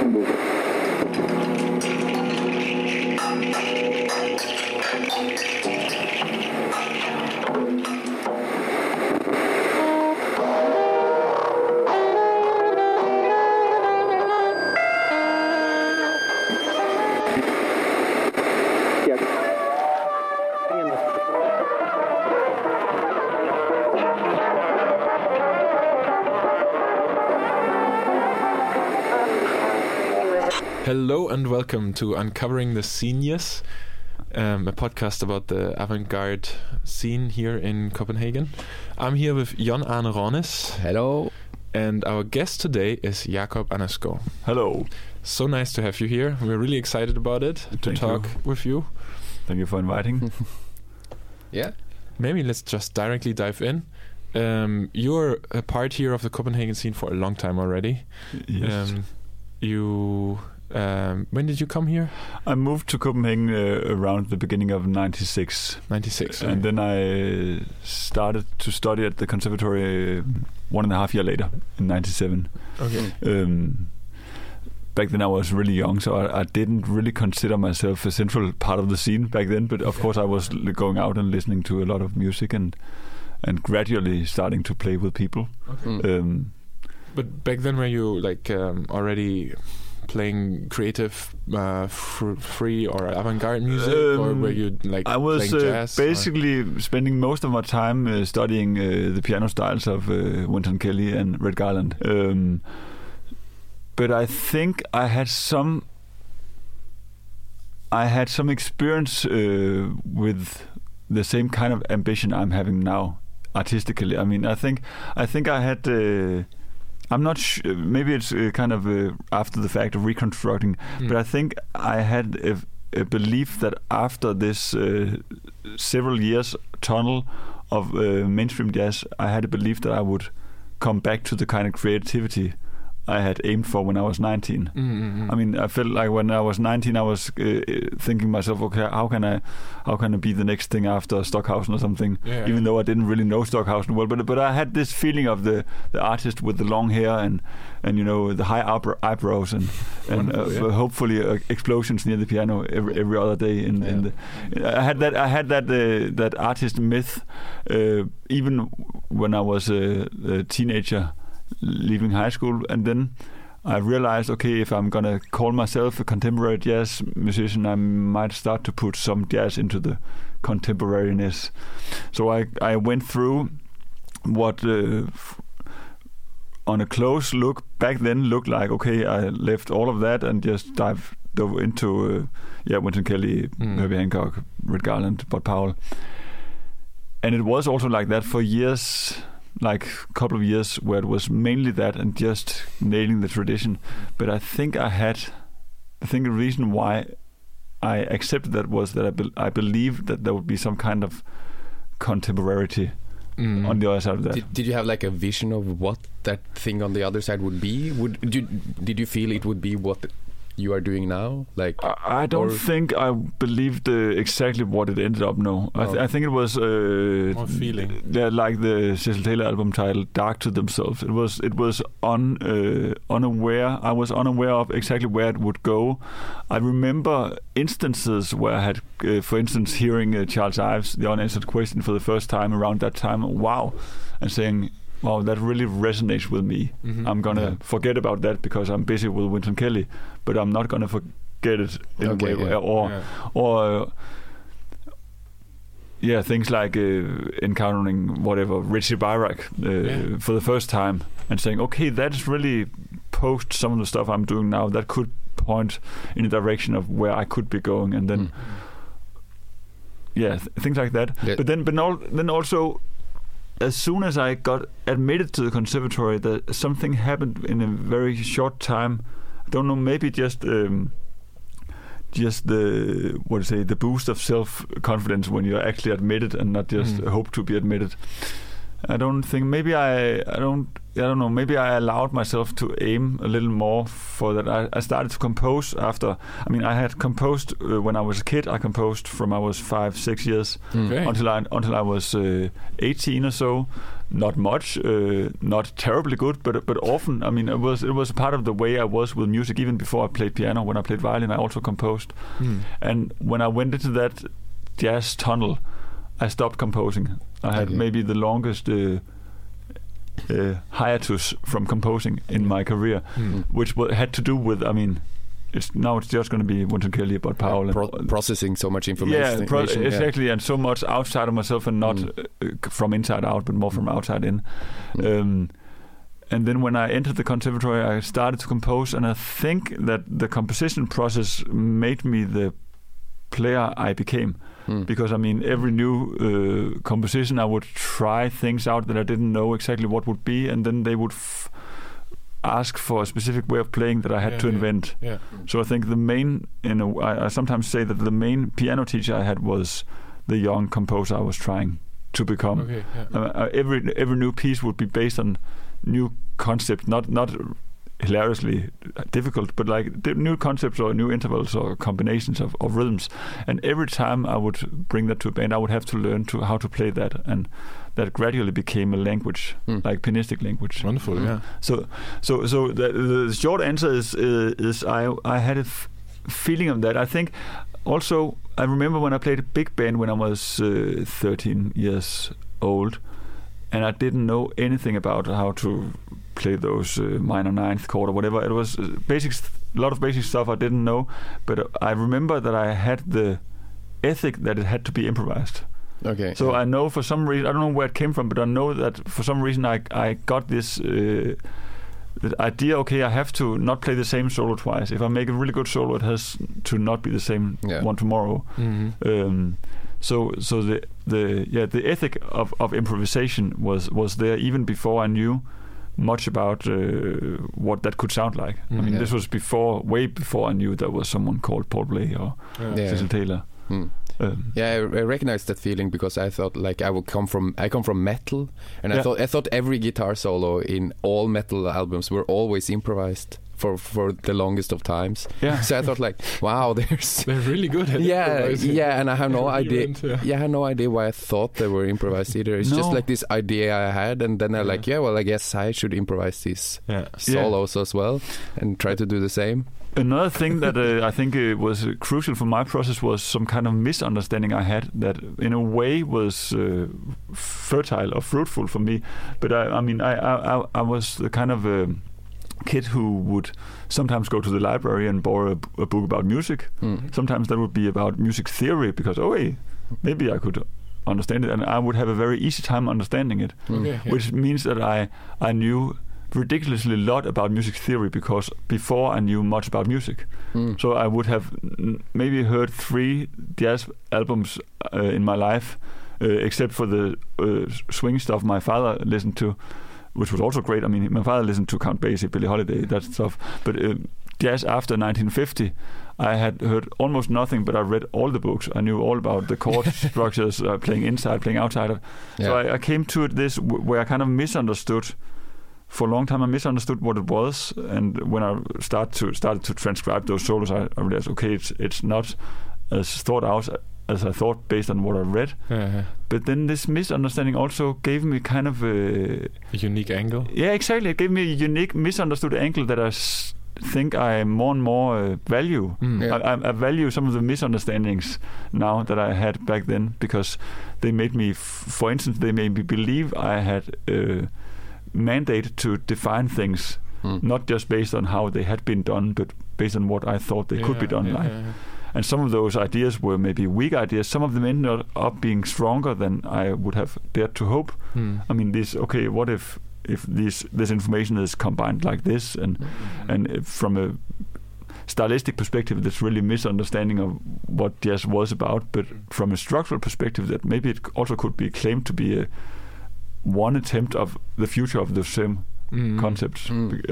Hello and welcome to Uncovering the Seniors, a podcast about the avant-garde scene here in Copenhagen. I'm here with Jon Arne Raanes. Hello. And our guest today is Jakob Andersgaard. Hello. So nice to have you here. We're really excited about it, to talk with you. Thank you for inviting. Yeah. Maybe let's just directly dive in. You're a part here of the Copenhagen scene for a long time already. Yes. When did you come here? I moved to Copenhagen around the beginning of 96. 96. And then I started to study at the conservatory 1.5 years later, in 97. Okay. Back then I was really young, so I didn't really consider myself a central part of the scene back then. But of course I was going out and listening to a lot of music and gradually starting to play with people. Okay. But back then were you already playing creative, free or avant-garde music, or were you I was playing jazz? Basically spending most of my time studying the piano styles of Wynton Kelly and Red Garland. But I think I had some experience with the same kind of ambition I'm having now artistically. I mean, I think I had. I'm not sure. Maybe it's kind of after the fact of reconstructing, but I think I had a belief that after this several years tunnel of mainstream jazz, I had a belief that I would come back to the kind of creativity I had aimed for when I was 19. Mm-hmm. I mean, I felt like when I was 19, I was thinking myself, okay, how can I be the next thing after Stockhausen or something? Yeah. Even though I didn't really know Stockhausen well, but I had this feeling of the artist with the long hair and you know the high eyebrows and hopefully explosions near the piano every other day. I had that artist myth even when I was a teenager, leaving high school, and then I realized, okay, if I'm gonna call myself a contemporary jazz musician, I might start to put some jazz into the contemporariness. So I went through what on a close look back then looked like, okay, I left all of that and just dove into Wynton Kelly, Herbie Hancock, Red Garland, Bud Powell. And it was also like that for years, like a couple of years where it was mainly that and just nailing the tradition. But I think the reason why I accepted that was that I believed that there would be some kind of contemporaryity on the other side of that. Did you have like a vision of what that thing on the other side would be? Did you feel it would be what you are doing now? Like I don't think I believed exactly what it ended up. No, I think it was more feeling. Yeah, like the Cecil Taylor album title, "Dark to Themselves." It was unaware. I was unaware of exactly where it would go. I remember instances where I had, for instance, hearing Charles Ives' "The Unanswered Question" for the first time around that time. Wow, and saying, wow, that really resonates with me. Mm-hmm. I'm going to forget about that because I'm busy with Wynton Kelly, but I'm not going to forget it in a way. Or things like encountering whatever, Richie Byrack for the first time and saying, okay, that's really post some of the stuff I'm doing now. That could point in the direction of where I could be going. And then, things like that. Yeah. But then also, as soon as I got admitted to the conservatory, that something happened in a very short time. I don't know, maybe just the the boost of self-confidence when you're actually admitted and not just hope to be admitted. I don't think, maybe I don't I don't know, maybe I allowed myself to aim a little more for that. I started to compose after, I mean, I had composed when I was a kid. I composed from I was 5-6 years until I was 18 or so. Not much, not terribly good, but often. I mean, it was a part of the way I was with music. Even before I played piano, when I played violin, I also composed. And when I went into that jazz tunnel, I stopped composing. I had maybe the longest hiatus from composing in my career, which had to do with, I mean, it's just going to be Wynton Kelly about Powell and processing so much information. Yeah, exactly, and so much outside of myself, and not from inside out, but more from outside in. And then when I entered the conservatory, I started to compose, and I think that the composition process made me the player I became. Because I mean, every new composition, I would try things out that I didn't know exactly what would be, and then they would ask for a specific way of playing that I had to invent. Yeah. So I think the main, I sometimes say that the main piano teacher I had was the young composer I was trying to become. Okay, yeah. Every new piece would be based on new concepts, not hilariously difficult, but like new concepts or new intervals or combinations of rhythms. And every time I would bring that to a band, I would have to learn how to play that, and that gradually became a language, like pianistic language. Wonderful, yeah. So the short answer is I had a feeling of that. I think also I remember when I played a big band when I was 13 years old, and I didn't know anything about how to play those minor ninth chord or whatever. It was a lot of basic stuff I didn't know, but I remember that I had the ethic that it had to be improvised. Okay. So I know for some reason, I don't know where it came from, but I know that for some reason I got this the idea, okay, I have to not play the same solo twice. If I make a really good solo, it has to not be the same one tomorrow. So the ethic of improvisation was there even before I knew much about what that could sound like. I mean, this was way before I knew there was someone called Paul Bley or Cecil Taylor. I recognize that feeling because I thought like I come from metal, and I thought every guitar solo in all metal albums were always improvised for the longest of times. Yeah. So I thought like, wow, they're really good at improvising. Yeah, and I have no idea. I had no idea why I thought they were improvised either. It's just like this idea I had, and then I like, I guess I should improvise these solos as well and try to do the same. Another thing that I think was crucial for my process was some kind of misunderstanding I had that in a way was fertile or fruitful for me. But I was the kind of kid who would sometimes go to the library and borrow a book about music. Sometimes that would be about music theory because, maybe I could understand it, and I would have a very easy time understanding it, which means that I knew ridiculously lot about music theory because before I knew much about music. So I would have maybe heard 3 jazz albums in my life, except for the swing stuff my father listened to, which was also great. I mean, my father listened to Count Basie, Billie Holiday, that stuff. But jazz after 1950, I had heard almost nothing, but I read all the books. I knew all about the chord structures, playing inside, playing outside. So I came to this where I kind of misunderstood. For a long time, I misunderstood what it was, and when I started to transcribe those solos, I realized, okay, it's not as thought out as I thought based on what I read. But then this misunderstanding also gave me kind of a unique angle. Yeah, exactly. It gave me a unique, misunderstood angle that I think I more and more value. I value some of the misunderstandings now that I had back then because they made me, for instance, they made me believe I had mandate to define things, not just based on how they had been done, but based on what I thought they could be done like. And some of those ideas were maybe weak ideas. Some of them ended up being stronger than I would have dared to hope. I mean, what if this information is combined like this, and from a stylistic perspective, that's really misunderstanding of what jazz was about, but from a structural perspective, that maybe it also could be claimed to be one attempt of the future of the same concepts.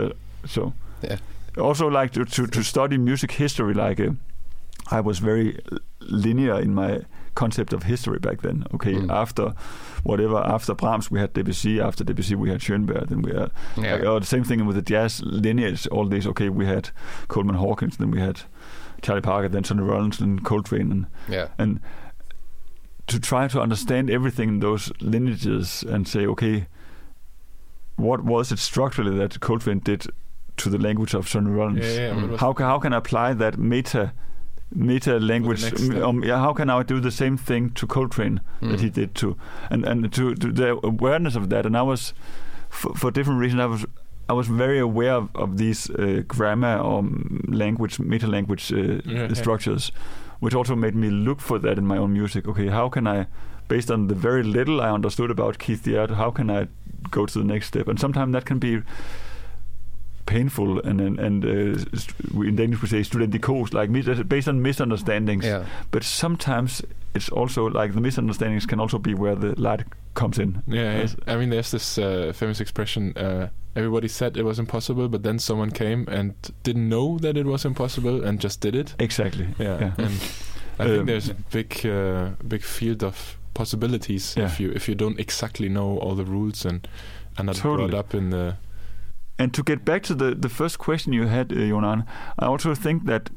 Also like to study music history, like I was very linear in my concept of history back then. Okay, after Brahms we had Debussy, after Debussy we had Schoenberg, then we had the same thing with the jazz lineage. All these, okay, we had Coleman Hawkins, then we had Charlie Parker, then Sonny Rollins, then Coltrane, and to try to understand everything in those lineages and say, okay, what was it structurally that Coltrane did to the language of Sonny Rollins? How can I apply that meta language? How can I do the same thing to Coltrane that he did to, and to the awareness of that? And I was, for different reasons, I was very aware of these grammar or meta language structures, which also made me look for that in my own music. Okay, how can I, based on the very little I understood about Keith Jarrett, how can I go to the next step? And sometimes that can be painful and in Danish we say studentikos, like based on misunderstandings. But sometimes it's also like the misunderstandings can also be where the light comes in. I mean, there's this famous expression, everybody said it was impossible, but then someone came and didn't know that it was impossible and just did it. Exactly. And I think there's a big field of possibilities if you don't exactly know all the rules and are not brought up in the. And to get back to the first question you had, Jonan, I also think that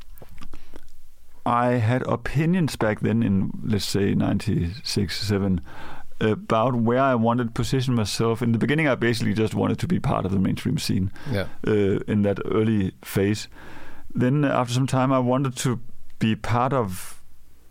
I had opinions back then in, let's say, 96, 7, about where I wanted to position myself. In the beginning, I basically just wanted to be part of the mainstream scene in that early phase. Then after some time, I wanted to be part of...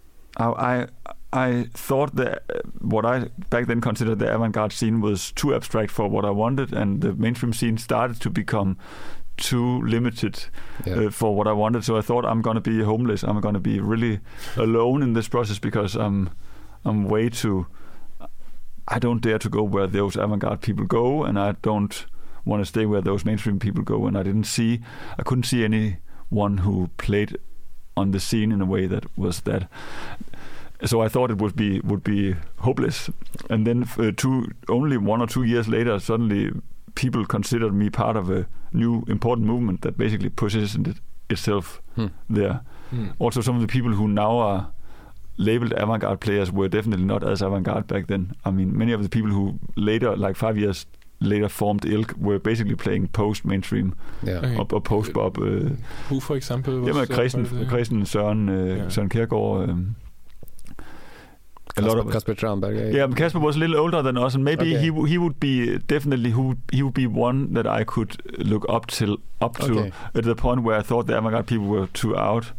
I thought that what I back then considered the avant-garde scene was too abstract for what I wanted, and the mainstream scene started to become too limited for what I wanted. So I thought, I'm going to be homeless. I'm going to be really alone in this process because I'm way too... I don't dare to go where those avant-garde people go, and I don't want to stay where those mainstream people go. And I couldn't see anyone who played on the scene in a way that was that. So I thought it would be hopeless. And then only 1 or 2 years later, suddenly people considered me part of a new important movement that basically positioned itself there. Also, some of the people who now are labeled avant-garde players were definitely not as avant-garde back then. I mean, many of the people who later, like 5 years later, formed Ilk were basically playing post-mainstream or post-bop. Who, for example? Christian, Søren Kjærgaard. Kasper Tranberg. Yeah, Kasper was a little older than us, and maybe he would be definitely he would be one that I could look up to at the point where I thought the avant-garde people were too out.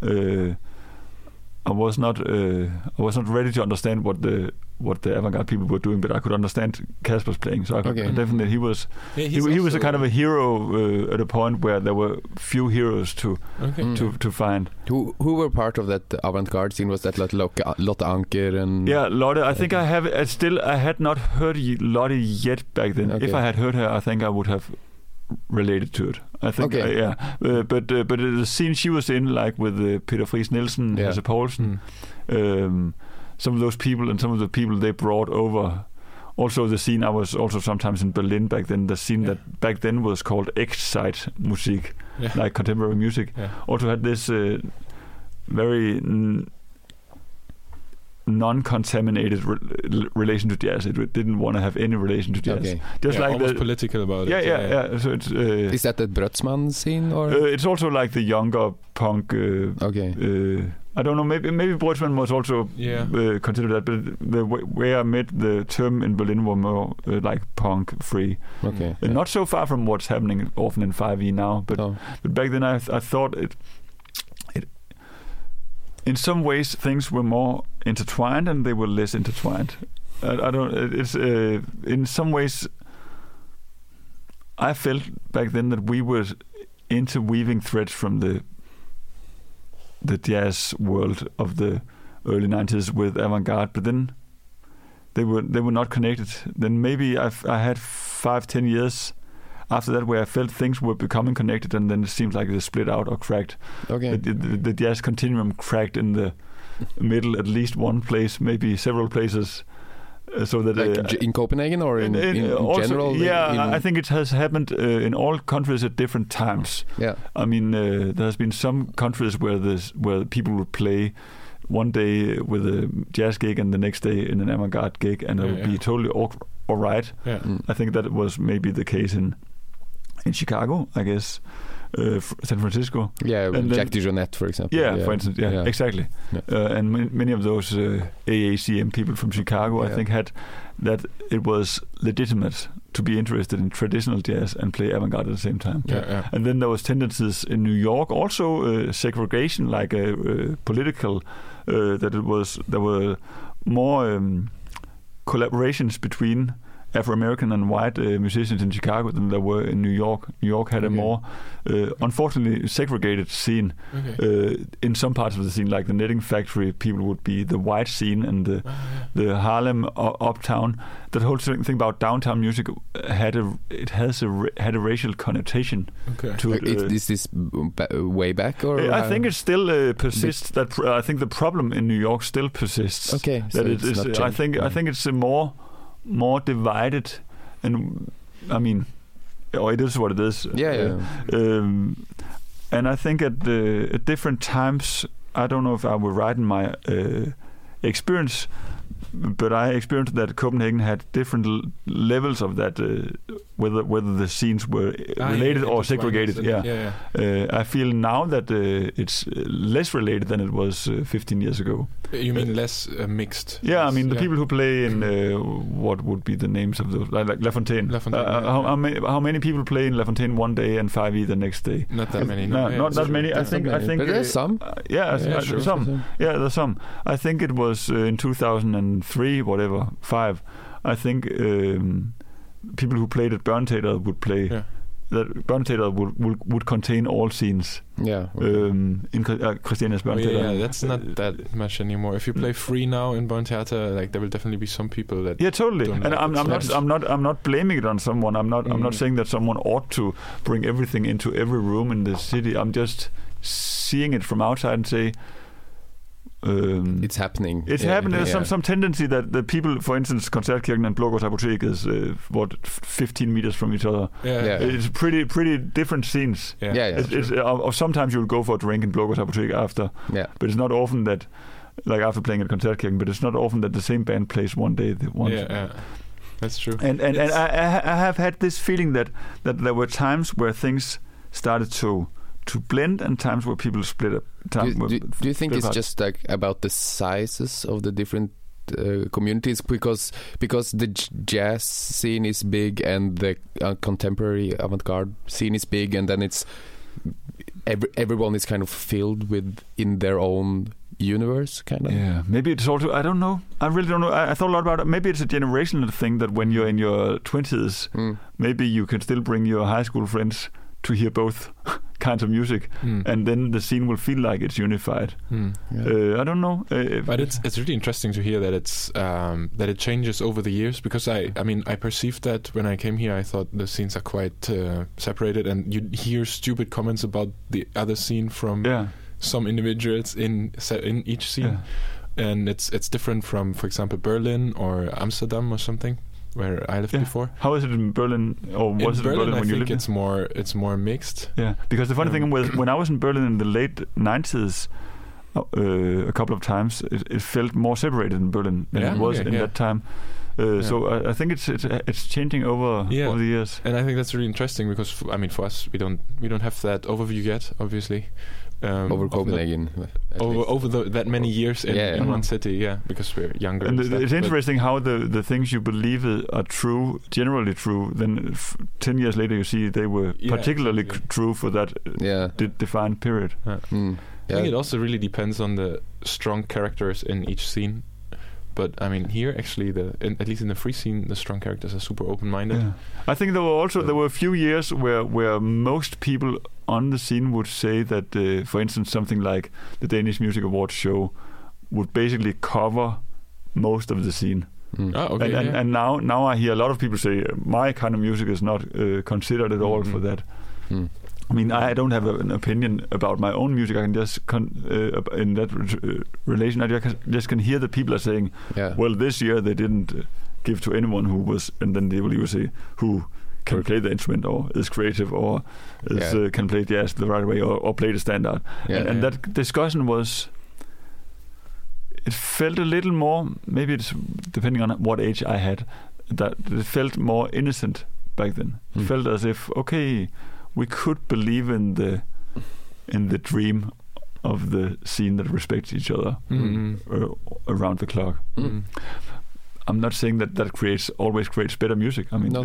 I was not ready to understand what the avant-garde people were doing, but I could understand Kasper's playing. So I definitely he was a kind of a hero at a point where there were few heroes to find. Who were part of that avant-garde scene? Was that like Lotte Anker and Lotte? I think I had not heard Lotte yet back then. If I had heard her, I think I would have related to it. I think, but the scene she was in, like with Peter Friis Nielsen, Hasse Poulsen, some of those people and some of the people they brought over. Also, the scene I was also sometimes in Berlin back then. The scene that back then was called Echtzeitmusik, like contemporary music. Also had this very non-contaminated relation to jazz. It didn't want to have any relation to jazz. Just like almost political about it. Yeah. So it's, is that the Brötzmann scene, or it's also like the younger punk? I don't know. Maybe Brötzmann was also considered that, but the way I met the term in Berlin were more like punk free. Not so far from what's happening often in 5E now, but back then I thought it. In some ways, things were more intertwined, and they were less intertwined. I don't. It's in some ways. I felt back then that we were interweaving threads from the jazz world of the early 90s with avant-garde, but then they were not connected. Then maybe I had 5-10 years after that where I felt things were becoming connected, and then it seems like they split out or cracked. The jazz continuum cracked in the middle, at least one place, maybe several places. So that like in Copenhagen or in also, general? I think it has happened in all countries at different times. I mean, there has been some countries where people would play one day with a jazz gig and the next day in an avant-garde gig, and it would be totally all right. Yeah. I think that was maybe the case in Chicago, I guess. San Francisco. Yeah, and Jack DeJohnette, for example. Yeah, for instance. Yeah. Exactly. Yeah. And many of those AACM people from Chicago, I think, had that it was legitimate to be interested in traditional jazz and play avant-garde at the same time. Yeah. And then there was tendencies in New York, also segregation, like political, there were more collaborations between Afro-American and white musicians in Chicago than there were in New York. New York had a more, unfortunately, segregated scene. In some parts of the scene, like the Knitting Factory, people would be the white scene, and the Harlem uptown. That whole thing about downtown music had a racial connotation to it. Is this way back, or I think it still persists. That I think the problem in New York still persists. Okay, so it's not changed. I think it's more divided, and I mean, it is what it is. And I think at different times, I don't know if I were right in my experience, but I experienced that Copenhagen had different levels of that, whether the scenes were related or segregated. I feel now that it's less related than it was 15 years ago. You mean less mixed? Yeah, I mean the people who play in what would be the names of those, like La Fontaine. How many people play in La Fontaine one day and 5E the next day? Not that many. Not that many. I think. But there's some. There's some. Yeah, there's some. I think it was in 2003, 5. I think people who played at Burn Theater would play. Yeah. That Burn Theater would contain all scenes. Yeah. In Christiania's Burn Theater. Yeah, that's not that much anymore. If you play free now in Burn Theater, like there will definitely be some people that. Yeah, totally. And I'm not blaming it on someone. I'm not saying that someone ought to bring everything into every room in the city. I'm just seeing it from outside and say. It's happening. It's happening. There's some tendency that the people, for instance, Koncertkirken and Blågårds Apotek is 15 meters from each other. It's pretty different scenes. Or sometimes you'll go for a drink in Blågårds Apotek after. But it's not often that, like after playing at Koncertkirken, but it's not often that the same band plays one day. That's true. And I have had this feeling that there were times where things started to blend and times where people split up. Do you think it's just like about the sizes of the different communities because the jazz scene is big and the contemporary avant-garde scene is big, and then it's everyone is kind of filled in their own universe, kind of? Yeah, maybe it's also, I don't know. I really don't know. I thought a lot about it. Maybe it's a generational thing that when you're in your 20s, maybe you can still bring your high school friends to hear both kinds of music, and then the scene will feel like it's unified. I don't know, but it's really interesting to hear that it's that it changes over the years, because I perceived that when I came here. I thought the scenes are quite separated, and you hear stupid comments about the other scene from some individuals in each scene, and it's different from, for example, Berlin or Amsterdam or something, where I lived before. How is it in Berlin, or was it in Berlin when you lived? It's more mixed. Yeah, because the funny thing was, when I was in Berlin in the late 90s, a couple of times, it felt more separated in Berlin than it was in that time. So I think it's changing over the years. And I think that's really interesting because for us, we don't have that overview yet, obviously. Over Copenhagen, over that many years in one city, because we're younger. And it's interesting how the things you believe are true, generally true, then 10 years later you see they were particularly true for that defined period. I think it also really depends on the strong characters in each scene. But here actually, at least in the free scene, the strong characters are super open-minded. Yeah. I think there were a few years where most people on the scene would say that, for instance, something like the Danish Music Awards show would basically cover most of the scene. And now I hear a lot of people say my kind of music is not considered at all for that. I don't have an opinion about my own music. I can just in that relation, I just can hear that people are saying, well, this year they didn't give to anyone who was, and then they will even say who can play the instrument or is creative or can play jazz the right way or play the standard. And that discussion was it felt a little more, maybe it's depending on what age I had, that it felt more innocent back then. It felt as if, okay, we could believe in the dream of the scene that respects each other around the clock. I'm not saying that always creates better music. I mean,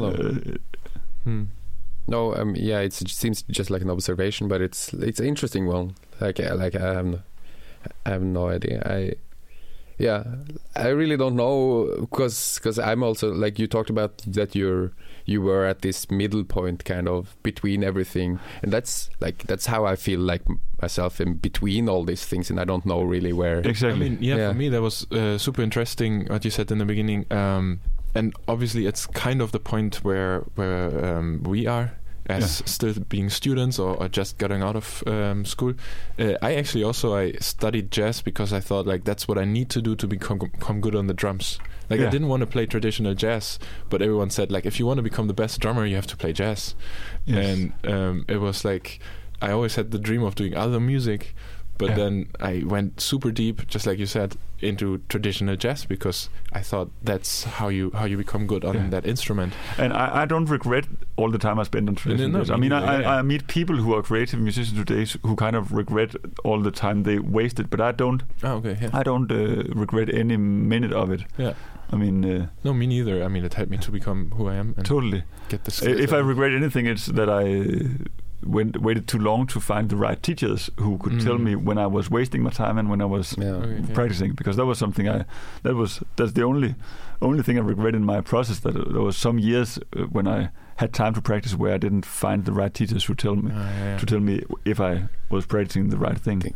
yeah, it seems just like an observation, but it's an interesting one. Like I have no idea. I really don't know, because I'm also, like you talked about, that you were at this middle point, kind of between everything, and that's how I feel like myself, in between all these things, and I don't know really where. Exactly. I mean, for me that was super interesting what you said in the beginning, and obviously it's kind of the point where we are as still being students or just getting out of school. I studied jazz because I thought, like, that's what I need to do to become good on the drums. Like, I didn't want to play traditional jazz, but everyone said, like, if you want to become the best drummer, you have to play jazz. And it was like, I always had the dream of doing other music, but then I went super deep, just like you said, into traditional jazz, because I thought that's how you become good on that instrument. And I don't regret all the time I spent on traditional jazz. I mean, I meet people who are creative musicians today who kind of regret all the time they wasted, but I don't. I don't regret any minute of it. I mean, no, me neither. I mean, it helped me to become who I am. And totally. Get the skills. If I regret anything, it's that I waited too long to find the right teachers who could tell me when I was wasting my time and when I was practicing, because that was something that's the only thing I regret in my process, that there was some years when I had time to practice where I didn't find the right teachers who tell me if I was practicing the right thing.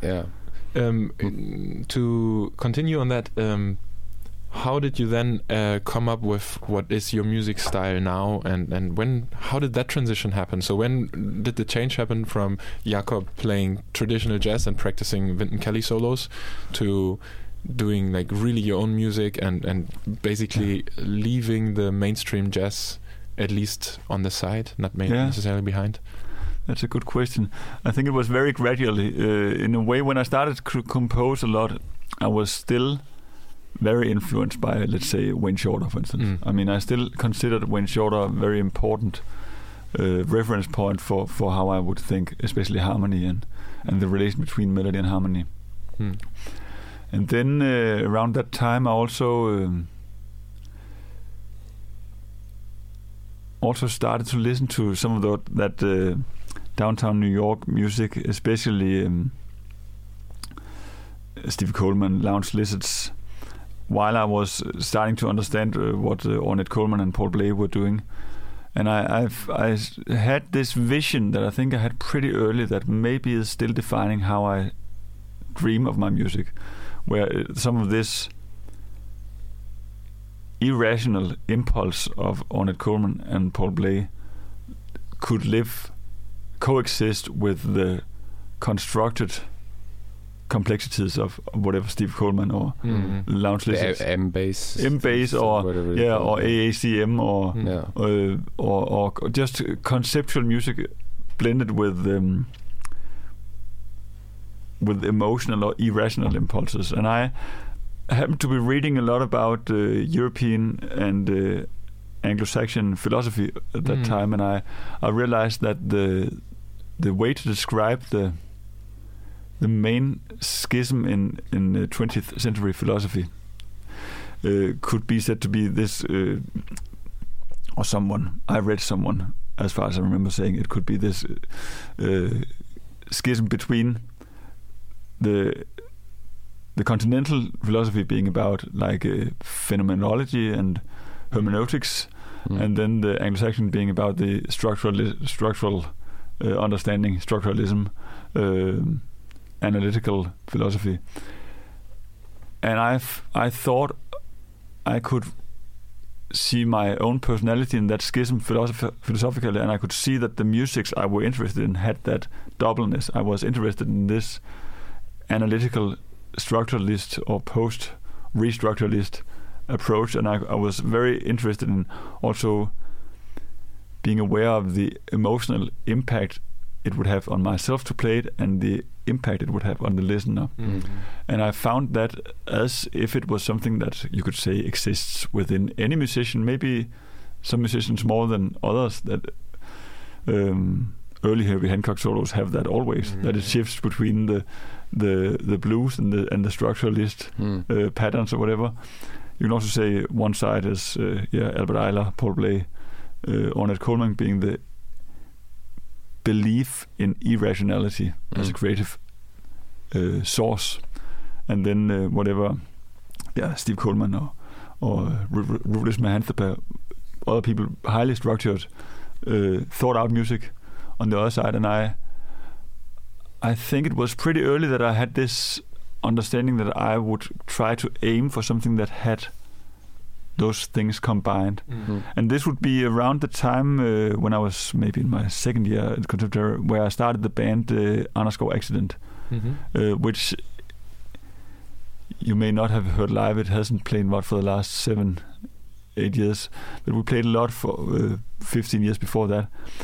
To continue on that, how did you then come up with what is your music style now, and how did that transition happen? So when did the change happen from Jakob playing traditional jazz and practicing Wynton Kelly solos to doing, like, really your own music and basically leaving the mainstream jazz, at least on the side, not necessarily behind? That's a good question. I think it was very gradually. In a way, when I started to compose a lot, I was still very influenced by, let's say, Wayne Shorter, for instance. I mean, I still considered Wayne Shorter a very important reference point for how I would think, especially harmony and the relation between melody and harmony. And then around that time, I also started to listen to some of that downtown New York music, especially Stevie Coleman, Lounge Lizards, while I was starting to understand what Ornette Coleman and Paul Bley were doing. And I had this vision that I think I had pretty early, that maybe is still defining how I dream of my music, where some of this irrational impulse of Ornette Coleman and Paul Bley could coexist with the constructed complexities of whatever Steve Coleman or Lounge Lizards, M-bass or AACM or just conceptual music blended with emotional or irrational impulses. And I happened to be reading a lot about European and Anglo-Saxon philosophy at that time, and I realized that the way to describe the main schism in 20th century philosophy could be said to be this, or I read someone, as far as I remember, saying it could be this schism between the continental philosophy being about, like, phenomenology and hermeneutics, and then the Anglo-Saxon being about the structural understanding, structuralism, analytical philosophy. And I thought I could see my own personality in that schism philosophically, and I could see that the musics I were interested in had that doubleness. I was interested in this analytical structuralist or post-restructuralist approach, and I was very interested in also being aware of the emotional impact it would have on myself to play it and the impact it would have on the listener. And I found that as if it was something that you could say exists within any musician, maybe some musicians more than others, that early Herbie Hancock solos have that always, that it shifts between the blues and the structuralist patterns or whatever. You can also say one side is Albert Ayler, Paul Bley, Ornette Coleman being the belief in irrationality as a creative source, and then Steve Coleman or Rudolf Mahantha, other people, highly structured, thought out music on the other side. And I think it was pretty early that I had this understanding that I would try to aim for something that had those things combined. And this would be around the time when I was maybe in my second year at Conservatoire, where I started the band Anders Skov Accident, which you may not have heard live. It hasn't played much for the last 7-8 years, but we played a lot for 15 years before that.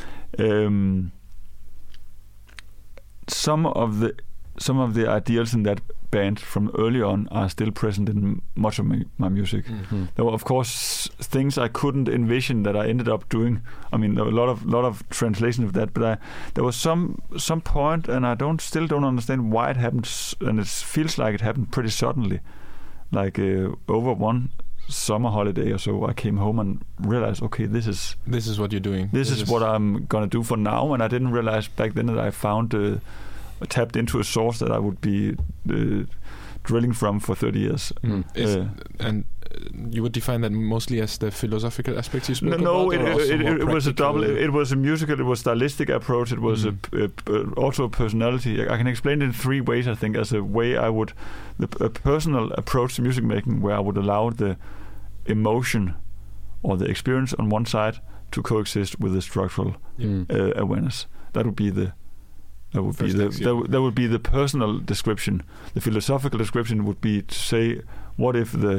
Some of the ideals in that band from early on are still present in much of my music. There were, of course, things I couldn't envision that I ended up doing. I mean, there were a lot of translation of that, but there was some point, and I still don't understand why it happened, and it feels like it happened pretty suddenly. Like over one summer holiday or so, I came home and realized, okay, this is what you're doing. This is what I'm gonna do for now, and I didn't realize back then that I found tapped into a source that I would be drilling from for 30 years. And you would define that mostly as the philosophical aspects you spoke about? No, it was a double. It was a musical, it was stylistic approach, it was also a personality. I can explain it in 3 ways, I think, as a way a personal approach to music making, where I would allow the emotion or the experience on one side to coexist with the structural awareness. That would be the personal description. The philosophical description would be to say, what if the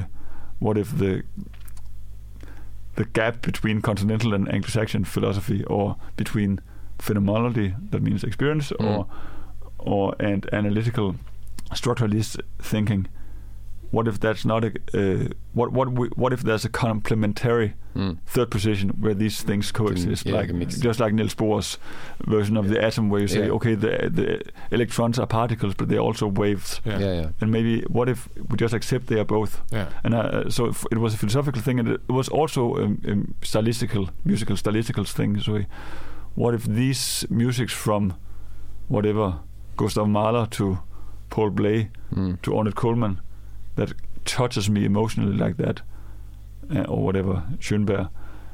gap between continental and Anglo-Saxon philosophy, or between phenomenology, that means experience, and analytical structuralist thinking, what if that's not what if there's a complementary third position where these things coexist, just like Niels Bohr's version of the atom, where you say, okay, the electrons are particles, but they're also waves. And maybe what if we just accept they are both? And so it was a philosophical thing, and it was also a musical stylistical thing. So what if these musics from whatever Gustav Mahler to Paul Bley to Ornette Coleman, that touches me emotionally like that, or whatever, Schoenberg,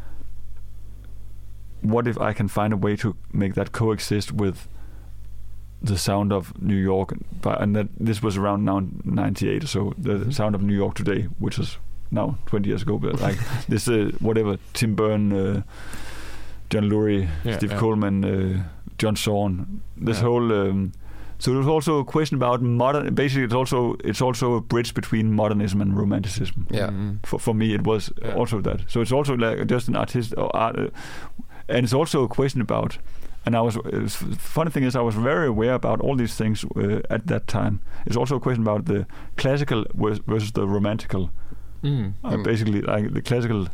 what if I can find a way to make that coexist with the sound of New York? And that this was around now 98 or so, the sound of New York today, which is now 20 years ago, but like this whatever, Tim Byrne, John Lurie, Steve Coleman, John Zorn, this whole so there's also a question about modern. Basically, it's also a bridge between modernism and romanticism. For me, it was also that. So it's also like just an artist, and it's also a question about. And funny thing is, I was very aware about all these things at that time. It's also a question about the classical versus the romantical. Basically, like the classical,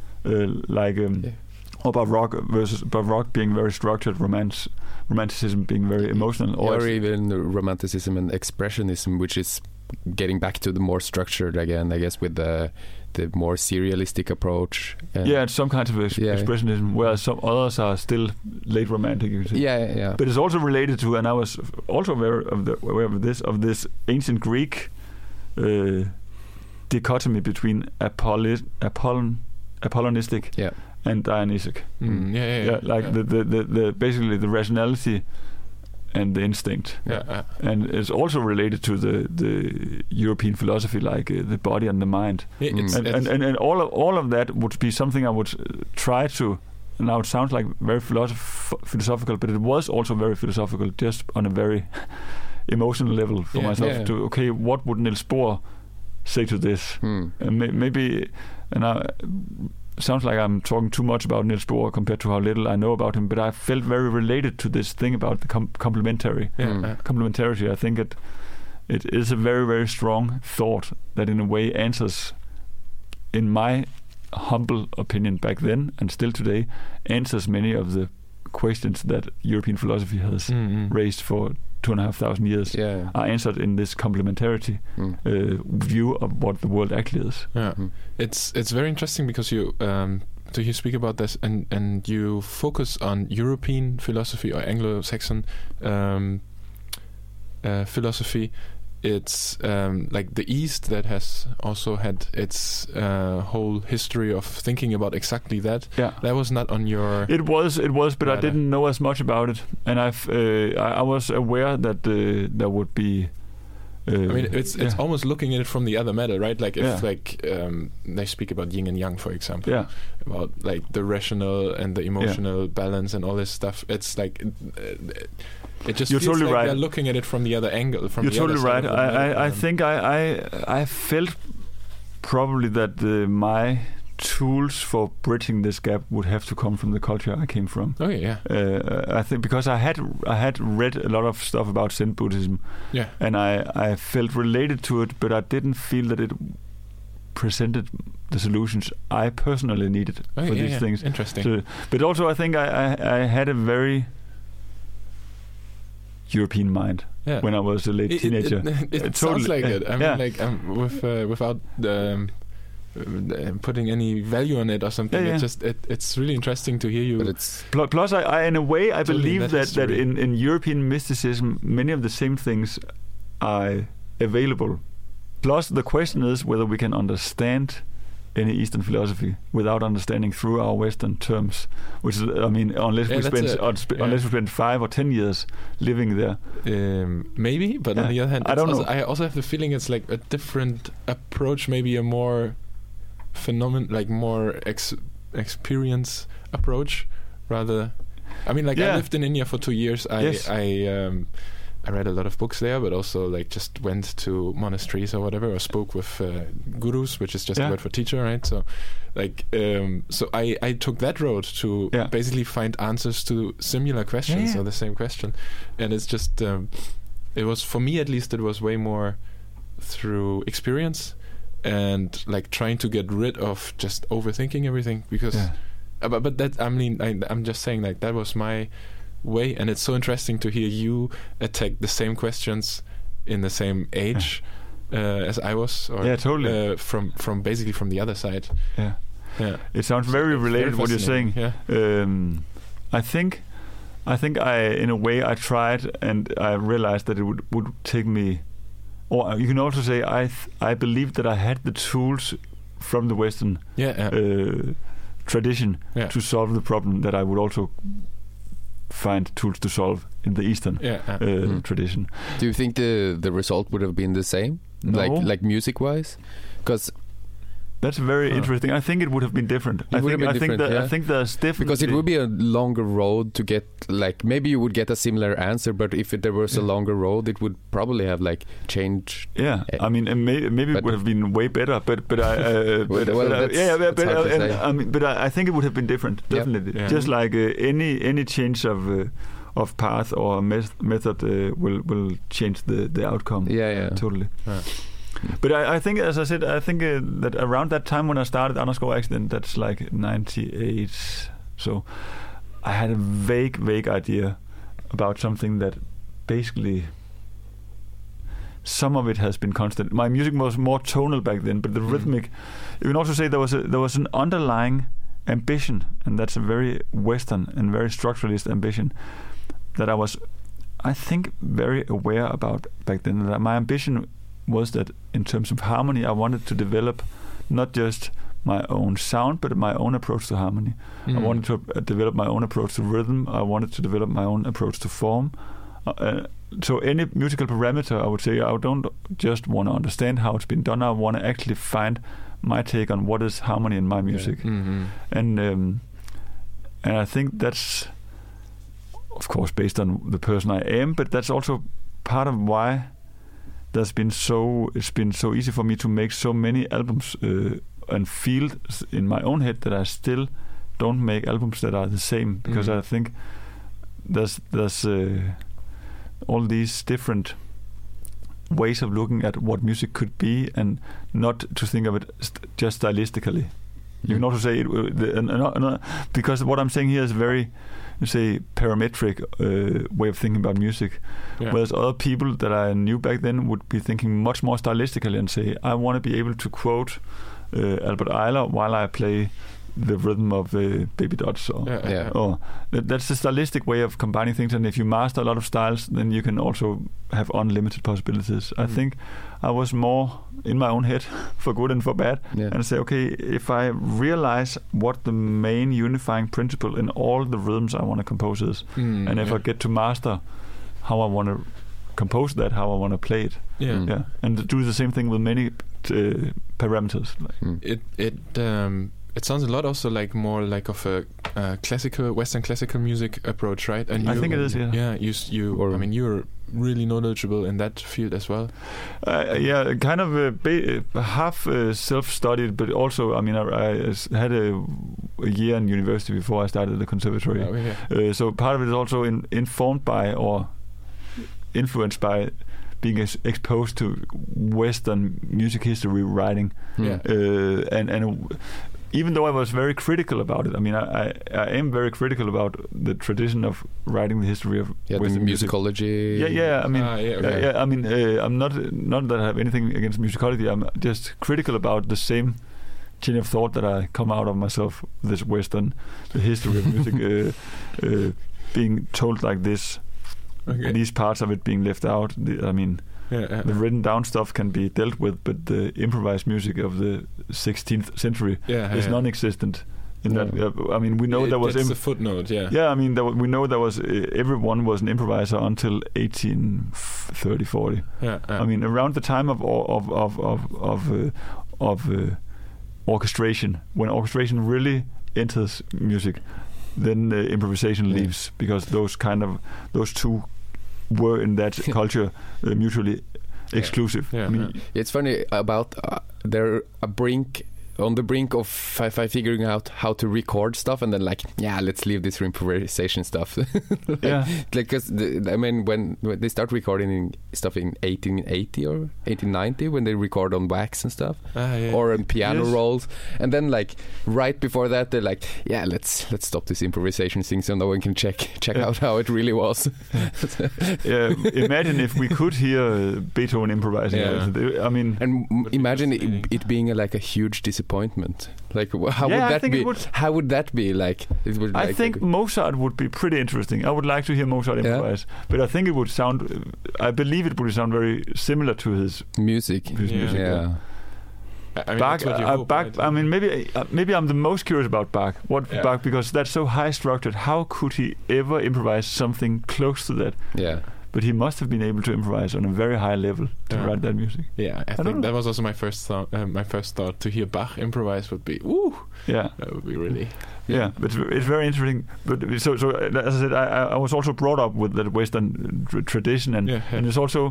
or Baroque being very structured, romanticism being very emotional, or even romanticism and expressionism, which is getting back to the more structured again, I guess, with the more serialistic approach. It's some kind of expressionism, whereas some others are still late romantic. You could say. But it's also related to, and I was also aware of this ancient Greek dichotomy between Apollonistic and Dionysic. Like the basically the rationality and the instinct. And it's also related to the European philosophy, like the body and the mind. And all of that would be something I would try to. Now it sounds like very philosophical, but it was also very philosophical, just on a very emotional level for myself. To okay, what would Niels Bohr say to this? And maybe, and sounds like I'm talking too much about Niels Bohr compared to how little I know about him, but I felt very related to this thing about the complementarity. I think it is a very, very strong thought that in a way answers, in my humble opinion back then and still today, answers many of the questions that European philosophy has raised for 2,500 years are answered in this complementarity view of what the world actually is. It's very interesting because you speak about this and you focus on European philosophy or Anglo-Saxon philosophy. It's like the East that has also had its whole history of thinking about exactly that. That was not on your. It was, but I didn't know as much about it, and I was aware that there would be. I mean, it's almost looking at it from the other matter, right? Like if they speak about yin and yang, for example, about like the rational and the emotional balance and all this stuff. It's like. It just You're feels totally like right. they're looking at it from the other angle. You're totally right. I think I felt probably that my tools for bridging this gap would have to come from the culture I came from. Okay, yeah. I think because I had read a lot of stuff about Zen Buddhism, and I felt related to it, but I didn't feel that it presented the solutions I personally needed for these things. Interesting. So, but also, I think I had a very European mind when I was a late teenager. It sounds like it. I mean, like without putting any value on it or something. It's just it's really interesting to hear you. But it's plus, I in a way I believe that in European mysticism, many of the same things are available. Plus, the question is whether we can understand any Eastern philosophy without understanding through our Western terms, which is, I mean, unless we spend 5 or 10 years living there. Maybe, but on the other hand, I don't know. I also have the feeling it's like a different approach, maybe a more more experience approach, rather. I mean, like I lived in India for 2 years. I read a lot of books there, but also like just went to monasteries or whatever, or spoke with gurus, which is just a word for teacher, right? So, like, so I took that road to basically find answers to similar questions or the same question, and it's just it was, for me at least, it was way more through experience and like trying to get rid of just overthinking everything, because but that, I mean, I'm just saying, like, that was my way, and it's so interesting to hear you attack the same questions in the same age as I was, or totally from basically from the other side. It sounds very related what you're saying. I think in a way I tried, and I realized that it would take me, or you can also say I believed that I had the tools from the Western tradition to solve the problem that I would also find tools to solve in the Eastern tradition. Do you think the result would have been the same, No. like music wise? Because that's very interesting. I think it would have been different. I think there's definitely, because it would be a longer road to get, like, maybe you would get a similar answer, but if there was a longer road, it would probably have like changed. I mean, maybe it would have been way better. But I think it would have been different. Definitely, just like any change of path or method will change the outcome. Totally. But I think, as I said, that around that time when I started Underscore Accident, that's like 98. So I had a vague idea about something that basically some of it has been constant. My music was more tonal back then, but the rhythmic. You can also say there was an underlying ambition, and that's a very Western and very structuralist ambition that I was, I think, very aware about back then. That my ambition was that in terms of harmony, I wanted to develop not just my own sound, but my own approach to harmony. I wanted to develop my own approach to rhythm. I wanted to develop my own approach to form. So any musical parameter, I would say, I don't just want to understand how it's been done. I want to actually find my take on what is harmony in my music. And I think that's, of course, based on the person I am, but that's also part of why it's been so easy for me to make so many albums and feel in my own head that I still don't make albums that are the same, because I think there's all these different ways of looking at what music could be, and not to think of it just stylistically. You can also say it, because what I'm saying here is very, say, parametric way of thinking about music. Yeah. Whereas other people that I knew back then would be thinking much more stylistically and say, I want to be able to quote Albert Ayler while I play the rhythm of Baby Dots. Or that's a stylistic way of combining things, and if you master a lot of styles, then you can also have unlimited possibilities. I think I was more in my own head, for good and for bad, and say, okay, if I realize what the main unifying principle in all the rhythms I want to compose is, and if I get to master how I want to compose that, how I want to play it, and do the same thing with many parameters. It sounds a lot also like more like of a classical, Western classical music approach, right? And I think it is, yeah. Yeah, I mean, you're really knowledgeable in that field as well. Kind of half self-studied, but also, I mean, I had a year in university before I started the conservatory. So part of it is also informed by or influenced by being exposed to Western music history writing. And even though I was very critical about it, I mean, I am very critical about the tradition of writing the history of Western the musicology. I mean, I'm not that I have anything against musicology. I'm just critical about the same chain of thought that I come out of myself. This Western, the history of music being told like this, these parts of it being left out. The written down stuff can be dealt with, but the improvised music of the 16th century is non-existent. In that, I mean, we know there was a footnote. I mean, we know there was everyone was an improviser until 1830-40. I mean, around the time of orchestration, when orchestration really enters music, then improvisation leaves, because those two were in that culture mutually exclusive. I mean, it's funny about they're on the brink of figuring out how to record stuff, and then let's leave this improvisation stuff. Because I mean, when they start recording stuff in 1880 or 1890, when they record on wax and stuff, or on piano rolls, and then right before that they're let's stop this improvisation thing so no one can check out how it really was. Imagine if we could hear Beethoven improvising. I mean, and imagine it being a huge disappointment. How would that be? How would that be? I think Mozart would be pretty interesting. I would like to hear Mozart improvise, but I think it would sound. I believe it would sound very similar to his music. I mean, Bach. I mean, maybe I'm the most curious about Bach. Bach, because that's so high structured. How could he ever improvise something close to that? Yeah. But he must have been able to improvise on a very high level to write that music. Yeah, I think that was also my first thought. My first thought to hear Bach improvise would be, that would be really. Yeah, but it's very interesting. But so as I said, I was also brought up with that Western tradition, and it's also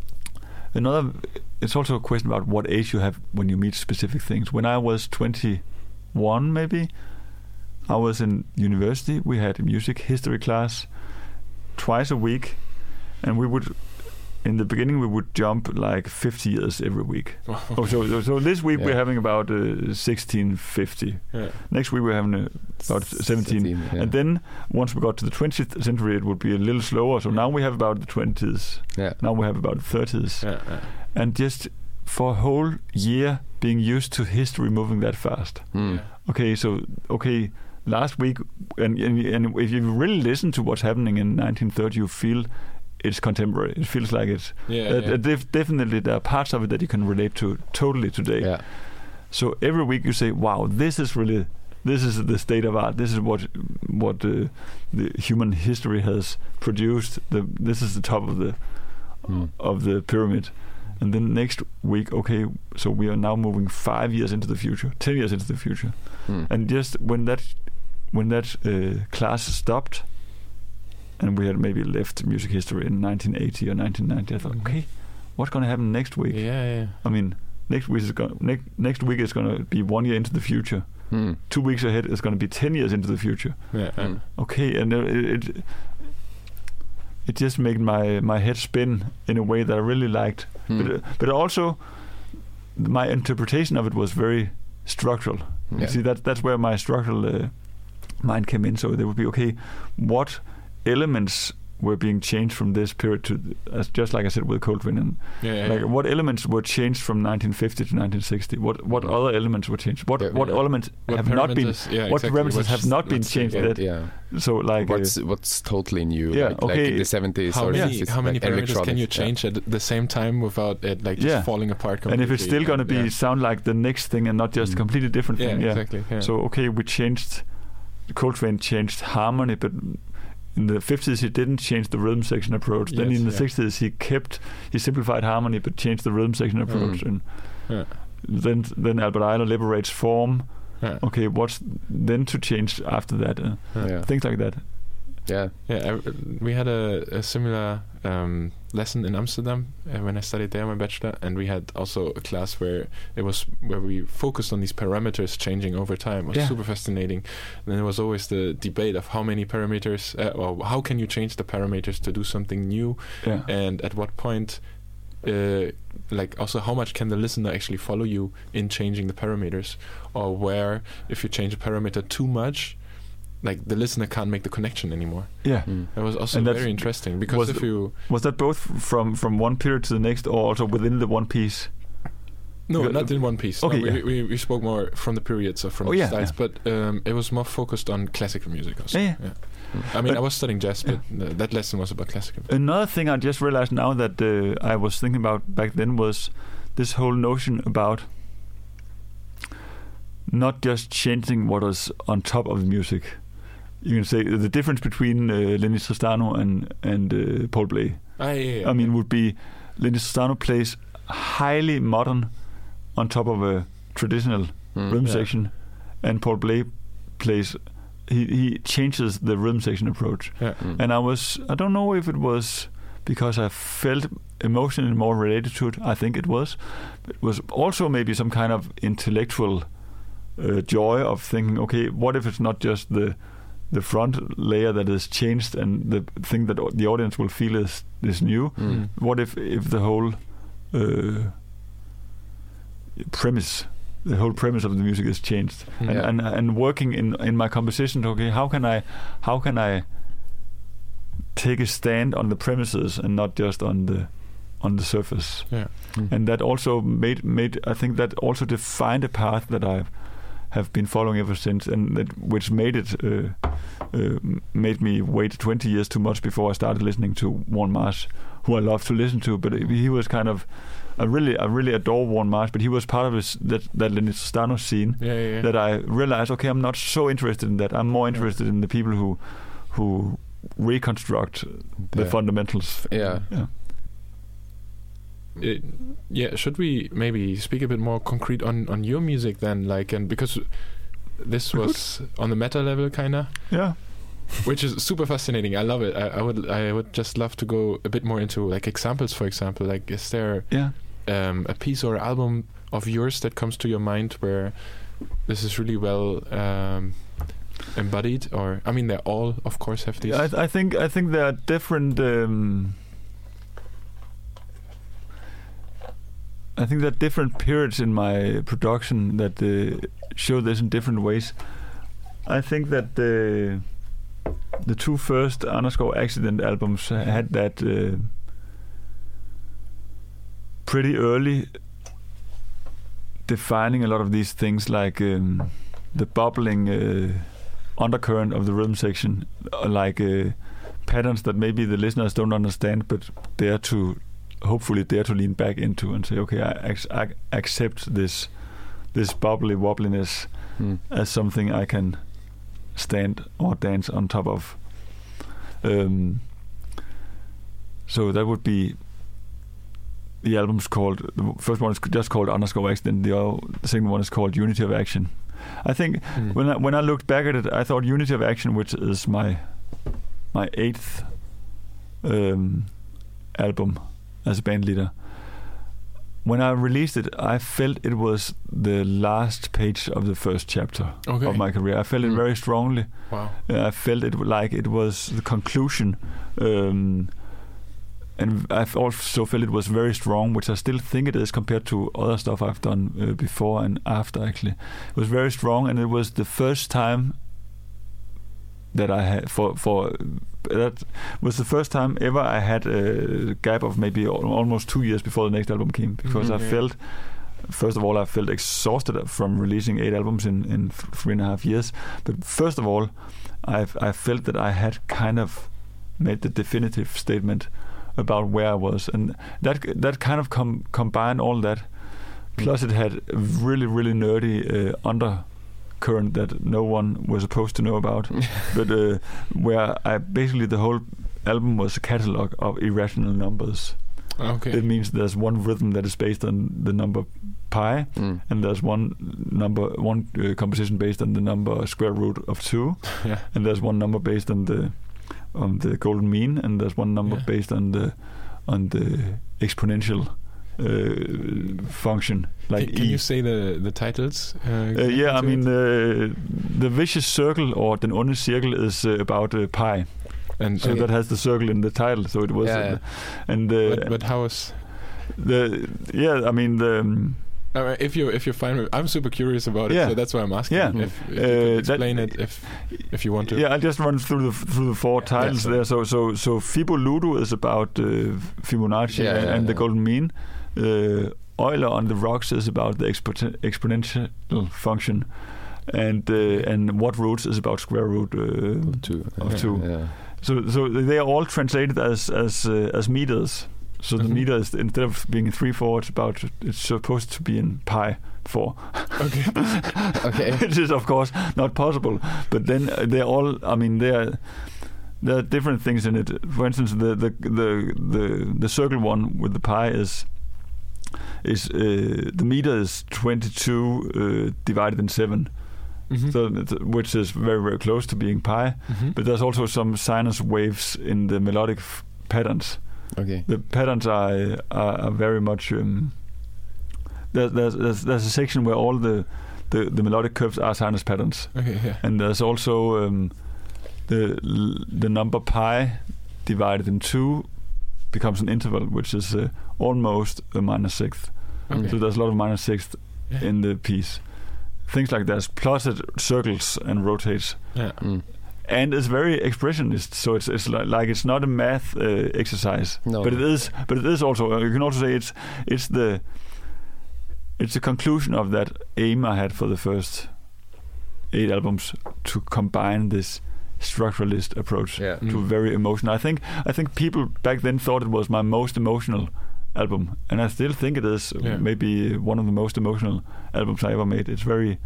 It's also a question about what age you have when you meet specific things. When I was 21, maybe, I was in university. We had a music history class twice a week. And we would, in the beginning, we would jump 50 years every week. So this week we're having about 1650. Next week we're having about 17. And then once we got to the 20th century, it would be a little slower. So now we have about the 20s. Now we have about the 30s. And just for a whole year being used to history moving that fast. Okay, last week, and if you really listen to what's happening in 1930, you feel it's contemporary. It feels like it's definitely there are parts of it that you can relate to totally today. So every week you say, wow, this is the state of art. This is what the human history has produced. This is the top of the pyramid. And then next week, okay, so we are now moving 5 years into the future, 10 years into the future. And just when that class stopped, and we had maybe left music history in 1980 or 1990, I thought, okay, what's going to happen next week? I mean, next week is going to be 1 year into the future. 2 weeks ahead is going to be 10 years into the future. Okay, and it just made my head spin in a way that I really liked. But also, my interpretation of it was very structural. You see, that's where my structural mind came in. So there would be, okay, what elements were being changed from this period to, just like I said with Coltrane, and what elements were changed from 1950 to 1960? What other elements were changed? What elements have not been? What parameters have not been changed? So like what's totally new? Yeah, like in the 70s. How many parameters can you change at the same time without it just falling apart completely? And if it's still going to be sound like the next thing and not just a completely different thing? Exactly. Yeah. So okay, Coltrane changed harmony, but in the 50s, he didn't change the rhythm section approach. Then in the 60s, he simplified harmony but changed the rhythm section approach. And then Albert Ayler liberates form. Yeah. Okay, what's then to change after that? Things like that. We had a similar lesson in Amsterdam when I studied there, my bachelor, and we had also a class where we focused on these parameters changing over time. It was super fascinating. And then there was always the debate of how many parameters, or how can you change the parameters to do something new, and at what point, like also how much can the listener actually follow you in changing the parameters, or where if you change a parameter too much, like the listener can't make the connection anymore. That was also very interesting, because was that both from one period to the next, or also within the one piece? No, not in one piece. Okay, no, we spoke more from the periods or from the styles, but it was more focused on classical music also. I mean, I was studying jazz, but that lesson was about classical music. Another thing I just realized now that I was thinking about back then was this whole notion about not just changing what was on top of the music. You can say the difference between Lenny Tristano and Paul Bley. I mean, would be Lenny Tristano plays highly modern on top of a traditional rhythm section, and Paul Bley plays. He changes the rhythm section approach, and I don't know if it was because I felt emotionally more related to it. I think it was. It was also maybe some kind of intellectual joy of thinking, okay, what if it's not just the front layer that is changed and the thing that the audience will feel is new? What if the whole premise of the music is changed? And working in my composition, okay, how can I take a stand on the premises and not just on the surface? And that also made I think that also defined a path that I have been following ever since, and which made me wait 20 years too much before I started listening to Warren Marsh, who I love to listen to, but he was kind of I really adore Warren Marsh, but he was part of that Lenny Tristano scene that I realized, okay, I'm not so interested in that. I'm more interested in the people who reconstruct the fundamentals. Should we maybe speak a bit more concrete on your music then, like, and because this was on the meta level kinda, which is super fascinating. I love it. I would just love to go a bit more into like examples. For example, like, is there a piece or album of yours that comes to your mind where this is really well embodied? Or I mean, they all of course have these. I think there are different. I think there are different periods in my production that show this in different ways. I think that the two first Underscore Accident albums had that pretty early defining a lot of these things, like the bubbling undercurrent of the rhythm section, like patterns that maybe the listeners don't understand, but hopefully dare to lean back into and say, okay, I accept this bubbly wobbliness as something I can stand or dance on top of. So that would be the album's called. The first one is just called Underscore Accident. The second one is called Unity of Action. I think when I looked back at it, I thought Unity of Action, which is my 8th album as a band leader, when I released it, I felt it was the last page of the first chapter of my career. I felt it very strongly. Wow. I felt it like it was the conclusion. And I've also felt it was very strong, which I still think it is compared to other stuff I've done before and after, actually. It was very strong, and it was the first time that I had that was the first time ever I had a gap of maybe almost 2 years before the next album came, because I felt, first of all, I felt exhausted from releasing 8 albums in 3.5 years. But first of all, I felt that I had kind of made the definitive statement about where I was, and that kind of combined all that. Plus, it had a really, really nerdy undercurrent that no one was supposed to know about, but where I basically the whole album was a catalog of irrational numbers. Okay. It means there's one rhythm that is based on the number pi, and there's one composition based on the number square root of 2, and there's one number based on the golden mean, and there's one number based on the exponential function. Like can you say the titles? I mean the vicious circle, or den onde cirkel, is about pi, and so that has the circle in the title. So it was, but how is I mean the. If you're fine with, I'm super curious about it, so that's why I'm asking. If you can explain it, if you want to. Yeah, I'll just run through the 4 titles there. So Fibo Ludo is about Fibonacci and the golden mean. Euler on the Rocks is about the exponential function, and What Roots is about square root of 2. Yeah. So they are all translated as meters. So the meter is, instead of being in 3/4, it's supposed to be in pi 4. Okay. Which is of course not possible. But then they're all. I mean, there are different things in it. For instance, the circle one with the pi is the meter is 22 divided in 7. So which is very, very close to being pi. But there's also some sinus waves in the melodic patterns. Okay. The patterns are very much. There's a section where all the melodic curves are sinus patterns. Okay. Yeah. And there's also the number pi divided in 2 becomes an interval, which is almost a -6th. Okay. So there's a lot of -6th in the piece. Things like that. Plus it circles and rotates. Yeah. And it's very expressionist, so it's like it's not a math exercise, but it is. But it is also. You can also say it's the conclusion of that aim I had for the first 8 albums, to combine this structuralist approach to very emotional. I think people back then thought it was my most emotional album, and I still think it is maybe one of the most emotional albums I ever made. It's very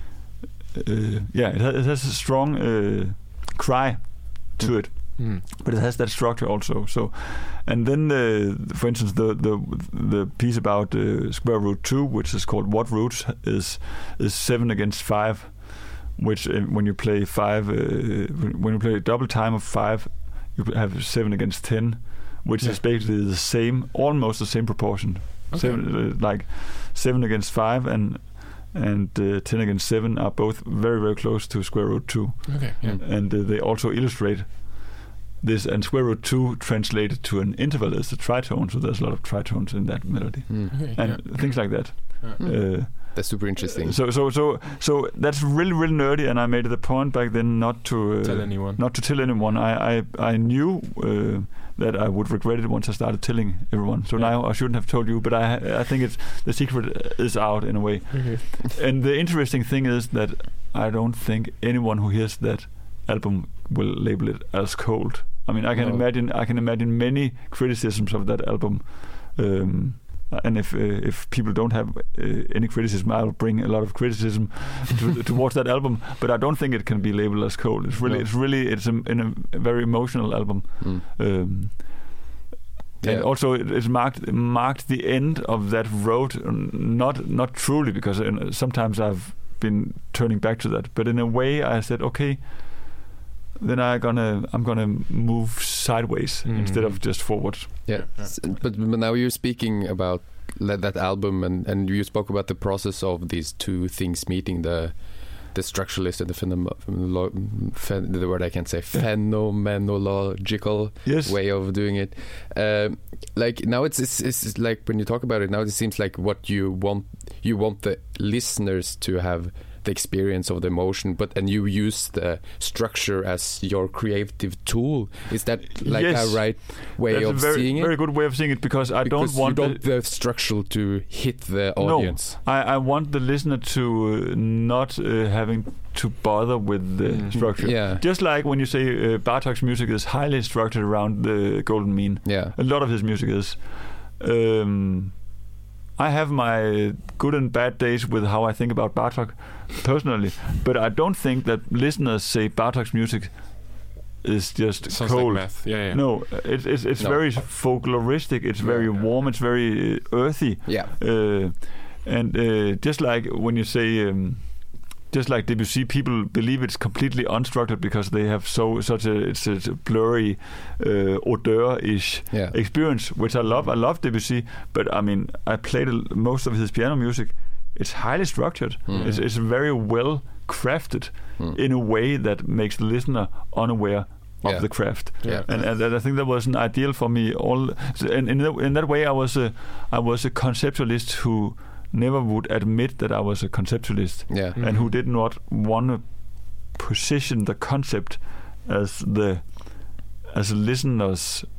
it has a strong cry to it, but it has that structure also. So, and then for instance, the piece about square root 2, which is called What Roots, is 7 against 5, which when you play 5, when you play double time of 5, you have 7 against 10, which is basically the same, almost the same proportion. Okay. Like 7 against 5 and 10 against 7 are both very, very close to square root 2. Okay, yeah. And they also illustrate this. And square root 2 translated to an interval is a tritone, so there's a lot of tritones in that melody. Okay, and things like that. That's super interesting. So that's really, really nerdy, and I made it a point back then not to tell anyone. Not to tell anyone. I knew that I would regret it once I started telling everyone. So now I shouldn't have told you, but I think the secret is out in a way. Okay. And the interesting thing is that I don't think anyone who hears that album will label it as cold. I mean, I can imagine many criticisms of that album. And if people don't have any criticism, I'll bring a lot of criticism towards that album. But I don't think it can be labeled as cold. It's really it's a very emotional album. And also it marked the end of that road. Not truly, because sometimes I've been turning back to that. But in a way, I said, okay, then I'm gonna move sideways instead of just forward. Yeah. But now you're speaking about that album, and you spoke about the process of these two things meeting, the structuralist and the word I can't say, phenomenological way of doing it. Like now it's like when you talk about it now, it seems like what you want the listeners to have the experience of the emotion, and you use the structure as your creative tool. Is that like a right way of seeing it? Very good way of seeing it, because I don't want the structural to hit the audience. No, I want the listener to not having to bother with the structure. Yeah. Just like when you say Bartok's music is highly structured around the golden mean. Yeah. A lot of his music is. I have my good and bad days with how I think about Bartok personally, but I don't think that listeners say Bartok's music is just sounds cold. Like math. Yeah. No, it's very folkloristic. It's very warm. It's very earthy. Yeah. And just like when you say. Just like Debussy, people believe it's completely unstructured because they have such a blurry, odeur-ish experience, which I love. I love Debussy, but I mean, I played most of his piano music. It's highly structured. It's very well crafted in a way that makes the listener unaware of the craft. Yeah. And I think that was an ideal for me. And in that way, I was a conceptualist who never would admit that I was a conceptualist, and who did not want to position the concept as a listener's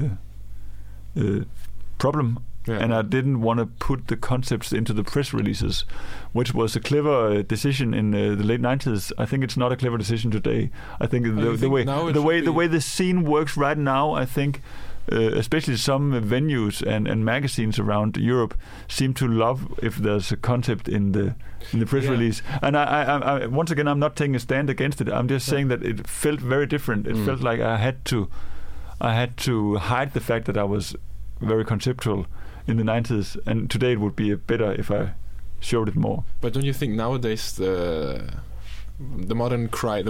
problem. And I didn't want to put the concepts into the press releases, which was a clever decision in the late 90s. I think it's not a clever decision today. I think the way the scene works right now, I think. Especially some venues and magazines around Europe seem to love if there's a concept in the press release. And I once again, I'm not taking a stand against it. I'm just saying that it felt very different. It felt like I had to hide the fact that I was very conceptual in the 90s, and today it would be better if I showed it more. But don't you think nowadays the modern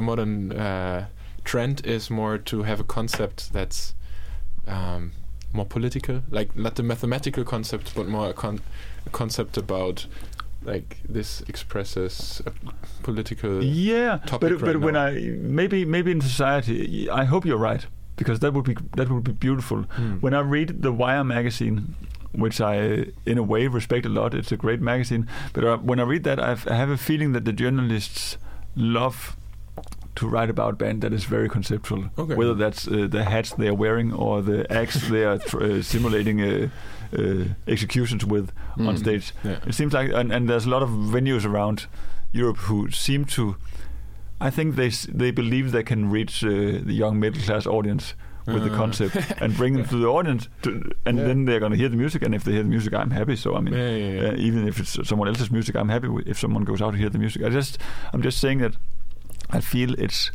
trend is more to have a concept that's more political, like not the mathematical concept, but more a concept about like this expresses a political topic. But when I maybe in society, I hope you're right, because that would be beautiful. When I read the Wire magazine, which I in a way respect a lot, it's a great magazine. But when I read that, I have a feeling that the journalists love to write about a band that is very conceptual, whether that's the hats they are wearing or the acts they are simulating executions with on stage. It seems like, and there's a lot of venues around Europe who seem to, I think they believe they can reach the young middle class audience with the concept and bring them to the audience, then they're going to hear the music, and if they hear the music, I'm happy. So I mean, even if it's someone else's music, I'm happy if someone goes out to hear the music. I'm just saying that I feel it's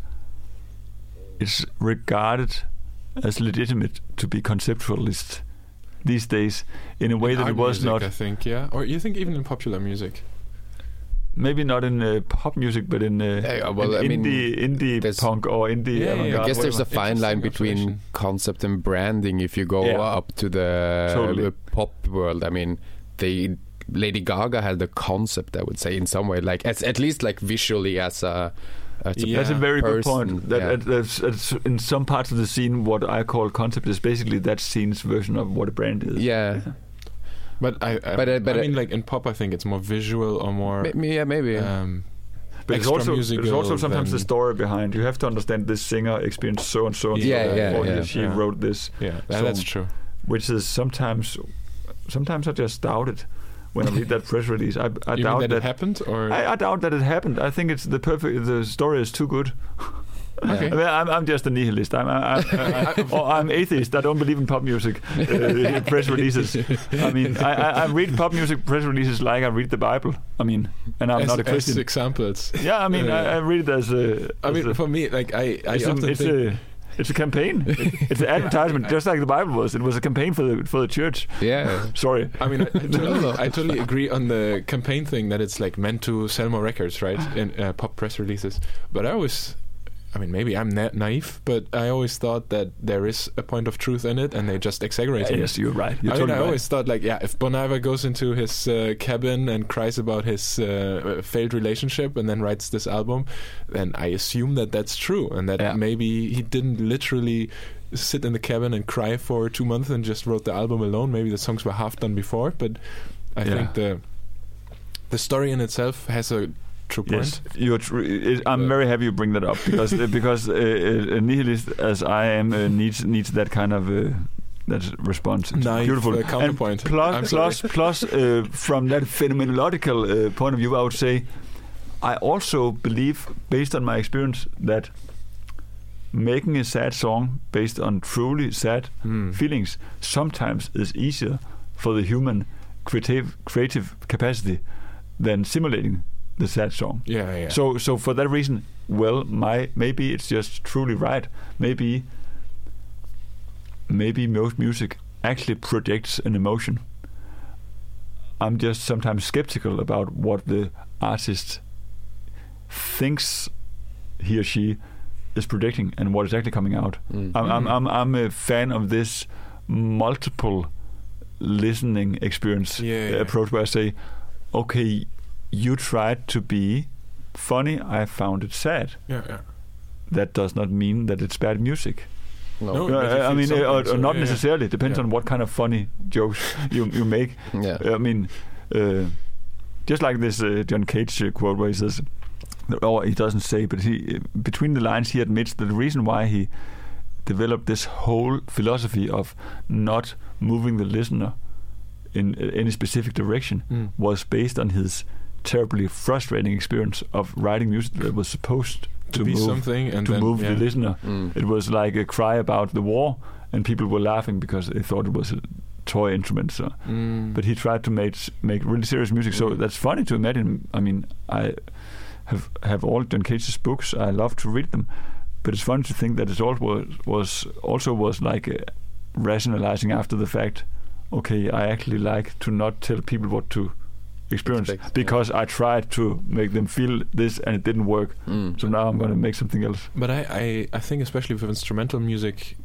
regarded as legitimate to be conceptualist these days in a way that it was music, not. I think, or you think even in popular music. Maybe not in pop music, but in indie punk or indie avant-garde. I guess there's a fine line between concept and branding. If you go up to the pop world, I mean, Lady Gaga had the concept, I would say, in some way, like at least like visually as a. That's a very good point. That's in some parts of the scene, what I call concept is basically that scene's version of what a brand is. Yeah. But I mean, like in pop, I think it's more visual or more. Maybe. But it's also sometimes the story behind. You have to understand this singer experienced so and so and so. She wrote this. Yeah, that's true. Which is sometimes I just doubt it. When I read that press release, I doubt that it happened, or I doubt that it happened. I think it's the story is too good. Okay. I mean, I'm just a nihilist. I'm atheist. I don't believe in pop music press releases. I mean, I read pop music press releases like I read the Bible. I mean, and I'm not a Christian. As examples. Yeah, I mean, I read it as a. For me, like I often think. It's a campaign. It's an advertisement, just like the Bible was. It was a campaign for the church. Yeah. Sorry. I mean, I totally agree on the campaign thing, that it's like meant to sell more records, right? In pop press releases. But I I mean, maybe I'm naive, but I always thought that there is a point of truth in it, and they just exaggerate it. Yes, you're right. I always thought, like, if Bon Iver goes into his cabin and cries about his failed relationship and then writes this album, then I assume that that's true, and that maybe he didn't literally sit in the cabin and cry for 2 months and just wrote the album alone. Maybe the songs were half done before, but I think the story in itself has a true point. Yes, I'm very happy you bring that up because a nihilist as I am needs that kind of that response. It's beautiful counterpoint. And plus, from that phenomenological point of view, I would say I also believe, based on my experience, that making a sad song based on truly sad feelings sometimes is easier for the human creative capacity than simulating the sad song. Yeah. So for that reason, maybe it's just truly right. Maybe most music actually projects an emotion. I'm just sometimes skeptical about what the artist thinks he or she is predicting and what is actually coming out. I'm a fan of this multiple listening experience approach where I say, okay, you tried to be funny, I found it sad. Yeah. That does not mean that it's bad music. No, I mean, not necessarily. It depends on what kind of funny jokes you make. Yeah. I mean, just like this John Cage quote where he says, or he doesn't say, but he between the lines he admits that the reason why he developed this whole philosophy of not moving the listener in any specific direction was based on his terribly frustrating experience of writing music that was supposed to be move something and to move the listener. It was like a cry about the war, and people were laughing because they thought it was a toy instrument. So, but he tried to make really serious music. So that's funny to imagine. I mean, I have all John Cage's books. I love to read them, but it's funny to think that it also was like rationalizing after the fact. Okay, I actually like to not tell people what to experience because I tried to make them feel this and it didn't work. So now I'm going to make something else. But I think especially with instrumental music,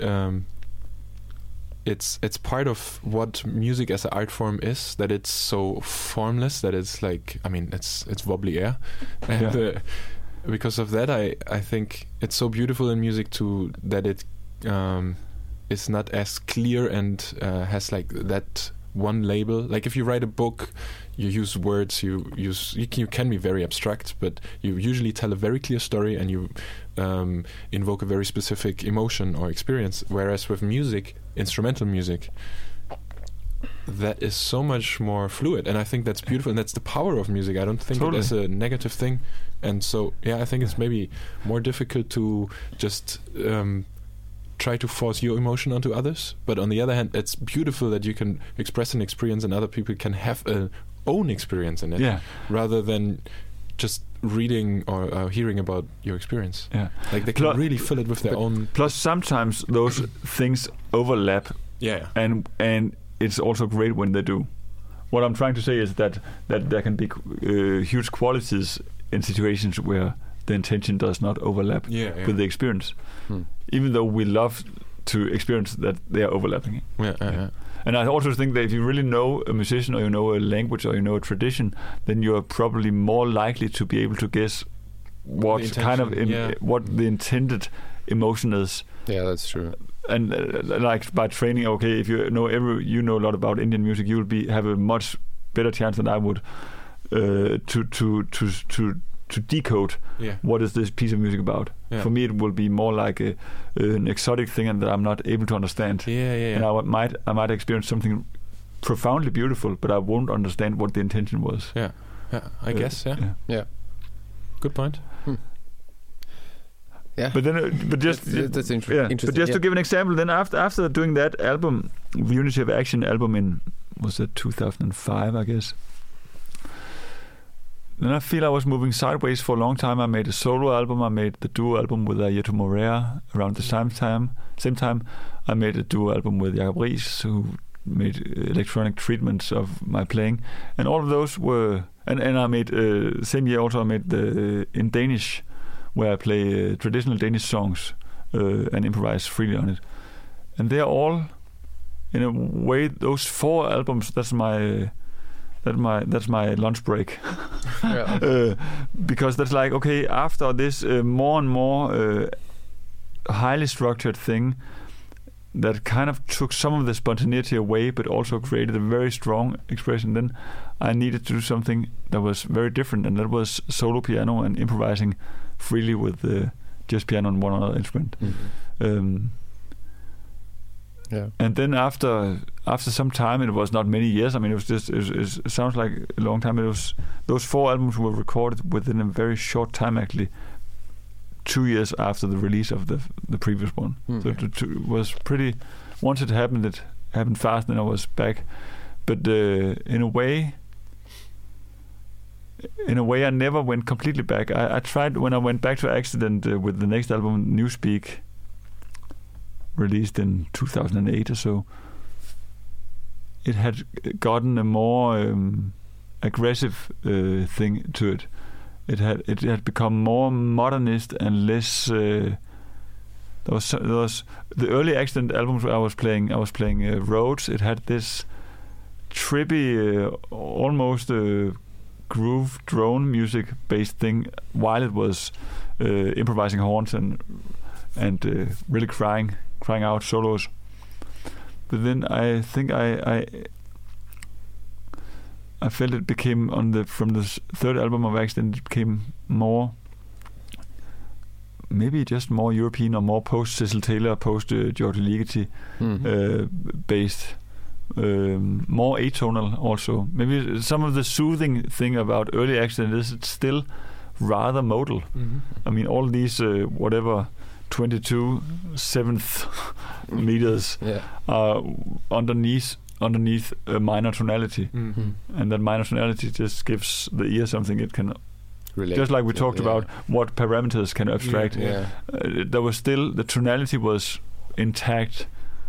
it's part of what music as an art form is, that it's so formless, that it's like, I mean, it's wobbly air, and because of that I think it's so beautiful in music too, that it is not as clear and has like that one label. Like if you write a book, you use words, you can be very abstract, but you usually tell a very clear story and you invoke a very specific emotion or experience. Whereas with music, instrumental music, that is so much more fluid, and I think that's beautiful, and that's the power of music. I don't think it is a negative thing, and so I think it's maybe more difficult to just try to force your emotion onto others, but on the other hand, it's beautiful that you can express an experience and other people can have a own experience in it, rather than just reading or hearing about your experience. Like they can really fill it with their own. Plus, sometimes those things overlap. And it's also great when they do. What I'm trying to say is that there can be huge qualities in situations where the intention does not overlap with the experience, even though we love to experience that they are overlapping. And I also think that if you really know a musician, or you know a language, or you know a tradition, then you are probably more likely to be able to guess what kind of what the intended emotion is. Yeah, that's true. And like by training, okay, if you know a lot about Indian music, you will have a much better chance than I would to decode what is this piece of music about. For me, it will be more like an exotic thing, and that I'm not able to understand. And I might experience something profoundly beautiful, but I won't understand what the intention was. I guess. Good point. But then, that's interesting. But just to give an example, then after doing that album, the Unity of Action album in, was it 2005, I guess. Then I feel I was moving sideways for a long time. I made a solo album. I made the duo album with Ayeto Morea around the same time. I made a duo album with Jacob Riis, who made electronic treatments of my playing. And all of those were... And I made... same year also I made in Danish where I play traditional Danish songs and improvise freely on it. And they're all, in a way, those 4 albums. That's my lunch break. Because that's like, okay, after this more and more highly structured thing that kind of took some of the spontaneity away, but also created a very strong expression, then I needed to do something that was very different, and that was solo piano and improvising freely with just piano and one other instrument. And then after some time, it was not many years. I mean, it was just it sounds like a long time. It was those 4 albums were recorded within a very short time, actually. 2 years after the release of the previous one. So it was pretty. Once it happened fast, and I was back. But in a way, I never went completely back. I tried when I went back to Accident with the next album, Newspeak, released in 2008 or so. It had gotten a more aggressive thing to it. It had become more modernist and less. There was the early Accident albums I was playing Rhodes. It had this trippy, almost groove drone music based thing, while it was improvising horns and really crying out solos. But then I think I felt it became from the 3rd album of Accident, it became more, maybe just more European or more post Cecil Taylor, post George Ligeti based, more atonal also. Maybe some of the soothing thing about early Accident is it's still rather modal. I mean, all these whatever 22 7th meters are underneath a minor tonality, and that minor tonality just gives the ear something it can relate. Just like we talked about what parameters can abstract. There was still, the tonality was intact.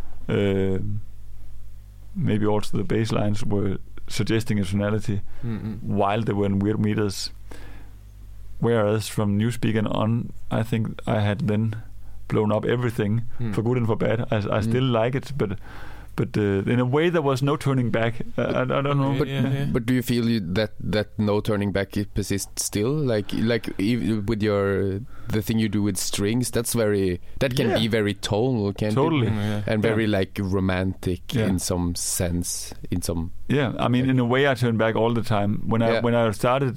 Maybe also the bass lines were suggesting a tonality while they were in weird meters. Whereas from Newspeak and on, I think I had then blown up everything for good and for bad. I still like it, but in a way there was no turning back. I don't know. But do you feel that no turning back persists still? Like with the thing you do with strings, that can be very tonal, can't totally. It? And very like romantic in some sense. I mean, in a way, I turn back all the time. When I started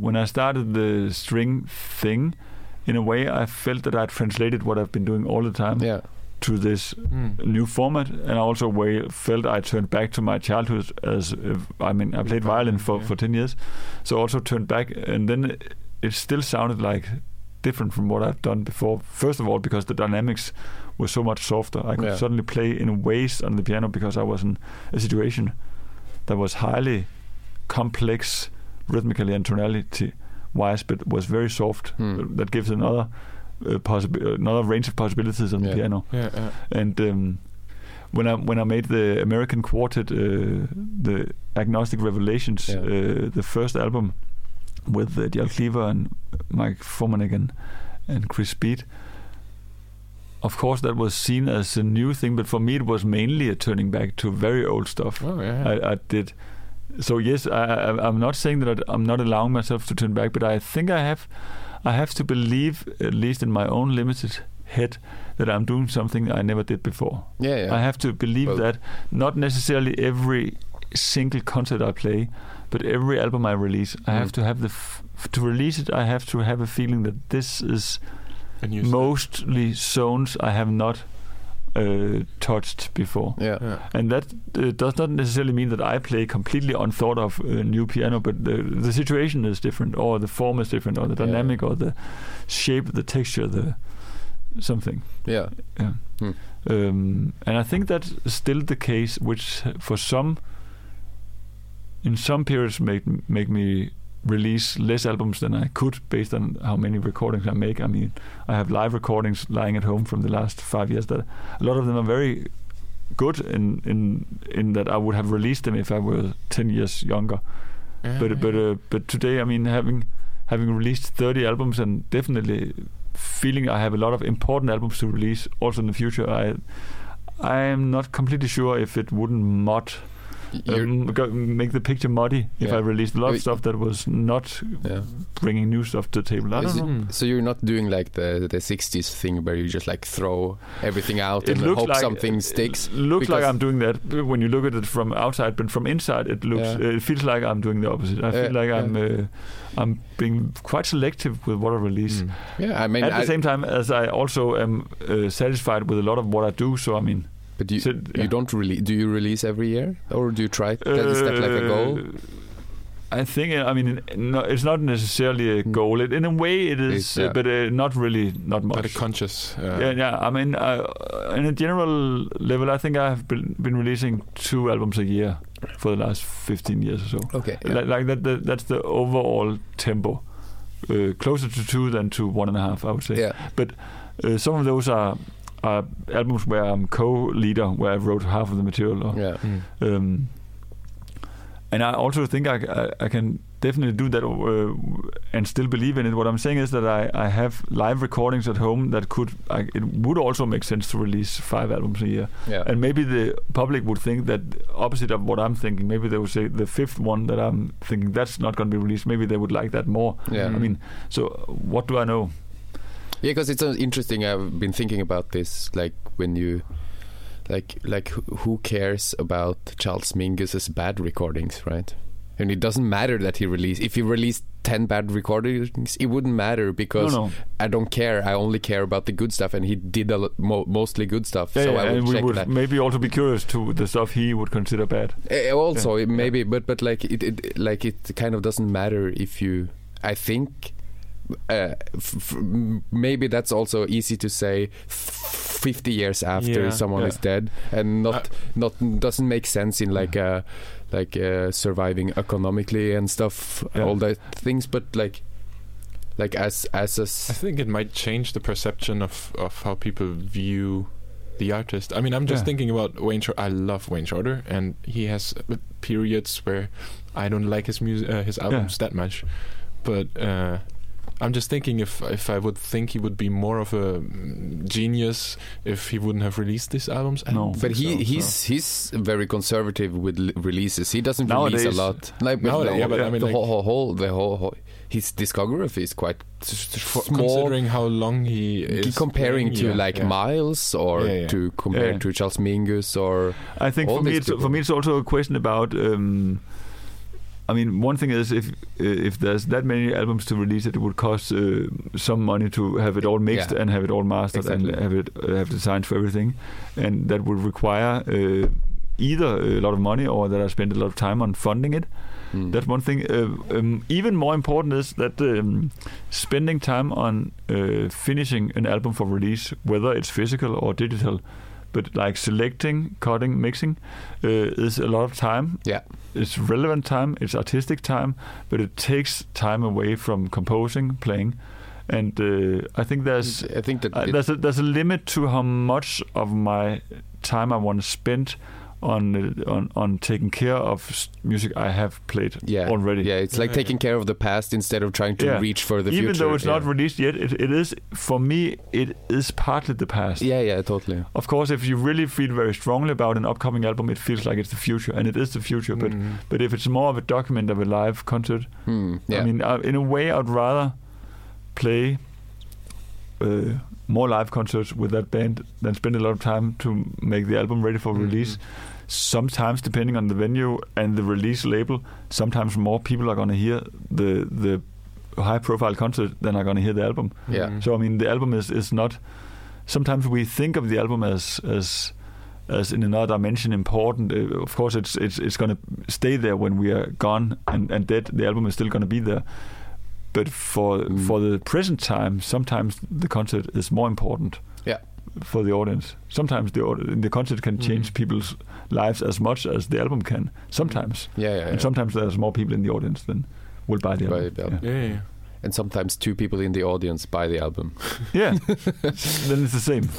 the string thing, in a way, I felt that I translated what I've been doing all the time to this new format, and I also felt I turned back to my childhood I played violin for 10 years, so also turned back, and then it still sounded like different from what I've done before. First of all, because the dynamics were so much softer. I could suddenly play in ways on the piano because I was in a situation that was highly complex rhythmically and tonality wise, but was very soft. That gives another range of possibilities on the piano. And when I made the American Quartet, the Agnostic Revelations, the first album with Djal Cleaver and Mike Formanek and Chris Speed, of course that was seen as a new thing, but for me it was mainly a turning back to very old stuff. I did. So yes, I'm not saying that I'm not allowing myself to turn back, but I think I have to believe, at least in my own limited head, that I'm doing something I never did before. I have to believe that, not necessarily every single concert I play, but every album I release, I have to have to release it. I have to have a feeling that this is mostly zones I have not touched before. And that does not necessarily mean that I play completely unthought of new piano, but the situation is different, or the form is different, or the dynamic, or the shape, the texture, the something. And I think that's still the case, which for some, in some periods, make me release less albums than I could, based on how many recordings I make. I mean, I have live recordings lying at home from the last 5 years that a lot of them are very good in that I would have released them if I were 10 years younger. But today, I mean, having released 30 albums and definitely feeling I have a lot of important albums to release also in the future, I am not completely sure if it wouldn't make the picture muddy if I released a lot of stuff that was not bringing new stuff to the table. I don't know. So you're not doing like the 60s thing where you just like throw everything out and hope like something sticks? Looks like I'm doing that when you look at it from outside, but from inside it looks it feels like I'm doing the opposite. I feel like I'm being quite selective with what I release. Yeah, I mean, at the same time as I also am satisfied with a lot of what I do. So I mean. But you don't release? Do you release every year, or do you try? Is that like a goal? I think. I mean, it's not necessarily a goal. In a way, it is, but not really, not much. But a conscious. Yeah. I mean, in a general level, I think I have been releasing 2 albums a year for the last 15 years or so. Okay. Like that. That's the overall tempo. Closer to 2 than to 1.5, I would say. Yeah. But some of those are albums where I'm co-leader, where I wrote half of the material. And I also think I can definitely do that and still believe in it. What I'm saying is that I have live recordings at home that it would also make sense to release 5 albums a year. Yeah. And maybe the public would think that opposite of what I'm thinking. Maybe they would say the 5th one that I'm thinking that's not going to be released. Maybe they would like that more. Yeah. I mean, so what do I know? Yeah, because it's interesting. I've been thinking about this, like when you, like who cares about Charles Mingus's bad recordings, right? And it doesn't matter that if he released 10 bad recordings, it wouldn't matter because I don't care. I only care about the good stuff, and he did mostly good stuff. Yeah, so I would and check we would that. Maybe also be curious to the stuff he would consider bad. Maybe, but like it kind of doesn't matter if you. I think. Maybe that's also easy to say 50 years after someone is dead, and not doesn't make sense in like surviving economically and stuff, all that things. But like as I think it might change the perception of how people view the artist. I mean, I'm just thinking about Wayne Shorter. I love Wayne Shorter, and he has periods where I don't like his music, his albums that much, but. I'm just thinking if I would think he would be more of a genius if he wouldn't have released these albums. But he's very conservative with releases. He doesn't release a lot. Like, but I mean, the whole his discography is quite small. Considering how long he is comparing to Miles or to compare to Charles Mingus or. I think for me it's also a question about. I mean, one thing is if there's that many albums to release, it would cost some money to have it all mixed and have it all mastered and have designs for everything, and that would require either a lot of money or that I spend a lot of time on funding it. That's one thing. Even more important is that spending time on finishing an album for release, whether it's physical or digital. But like selecting, cutting, mixing is a lot of time. Yeah, it's relevant time, it's artistic time, but it takes time away from composing, playing, and I think there's a limit to how much of my time I want to spend on taking care of music I have played already. Yeah, it's like taking care of the past instead of trying to reach for the future. Even though it's not released yet, it is, for me, it is partly the past. Yeah, totally. Of course, if you really feel very strongly about an upcoming album, it feels like it's the future, and it is the future. But if it's more of a document of a live concert, I mean, in a way, I'd rather play more live concerts with that band than spend a lot of time to make the album ready for release. Sometimes, depending on the venue and the release label, sometimes more people are going to hear the high-profile concert than are going to hear the album. Yeah. So I mean, the album is not. Sometimes we think of the album as in another dimension important. Of course, it's going to stay there when we are gone and dead. The album is still going to be there. But for the present time, sometimes the concert is more important for the audience. Sometimes the concert can change people's lives as much as the album can. Sometimes. And sometimes there's more people in the audience than will buy the album. Yeah. And sometimes 2 people in the audience buy the album. Yeah. Then it's the same.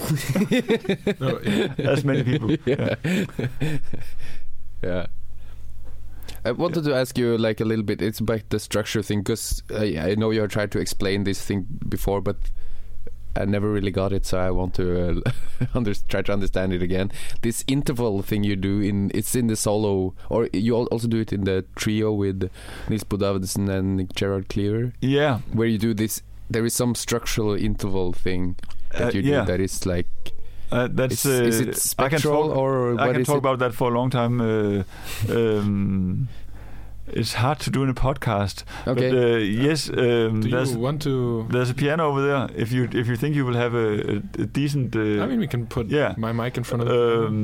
As many people. Yeah. I wanted to ask you like a little bit. It's about the structure thing, because I know you have tried to explain this thing before, but I never really got it. So I want to try to understand it again. This interval thing you do it's in the solo, or you also do it in the trio with Nils Bo Davidsen and Gerard Cleaver. Yeah, where you do this. There is some structural interval thing that you do that is like. That's is it spectral I can talk about that for a long time. It's hard to do in a podcast. Okay. But, yes. Do you want to? There's a piano over there. If you think you will have a decent. I mean, we can put my mic in front of.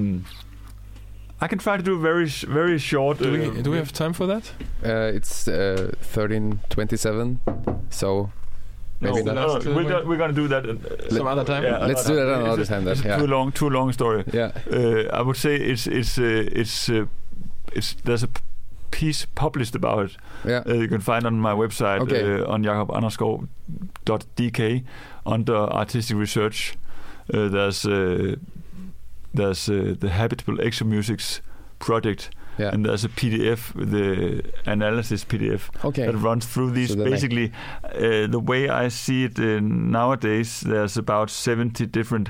I can try to do very very short. Do we have time for that? It's 13:27. So. Maybe we're going to do that some other time. Yeah, let's do that another time. It's too long story. Yeah. I would say it's there's a piece published about it. Yeah. You can find on my website on jacobanderskov.dk under artistic research. There's the Habitable Exomusics project. Yeah. And there's a PDF, the analysis PDF, that runs through these. So basically, the way I see it nowadays, there's about 70 different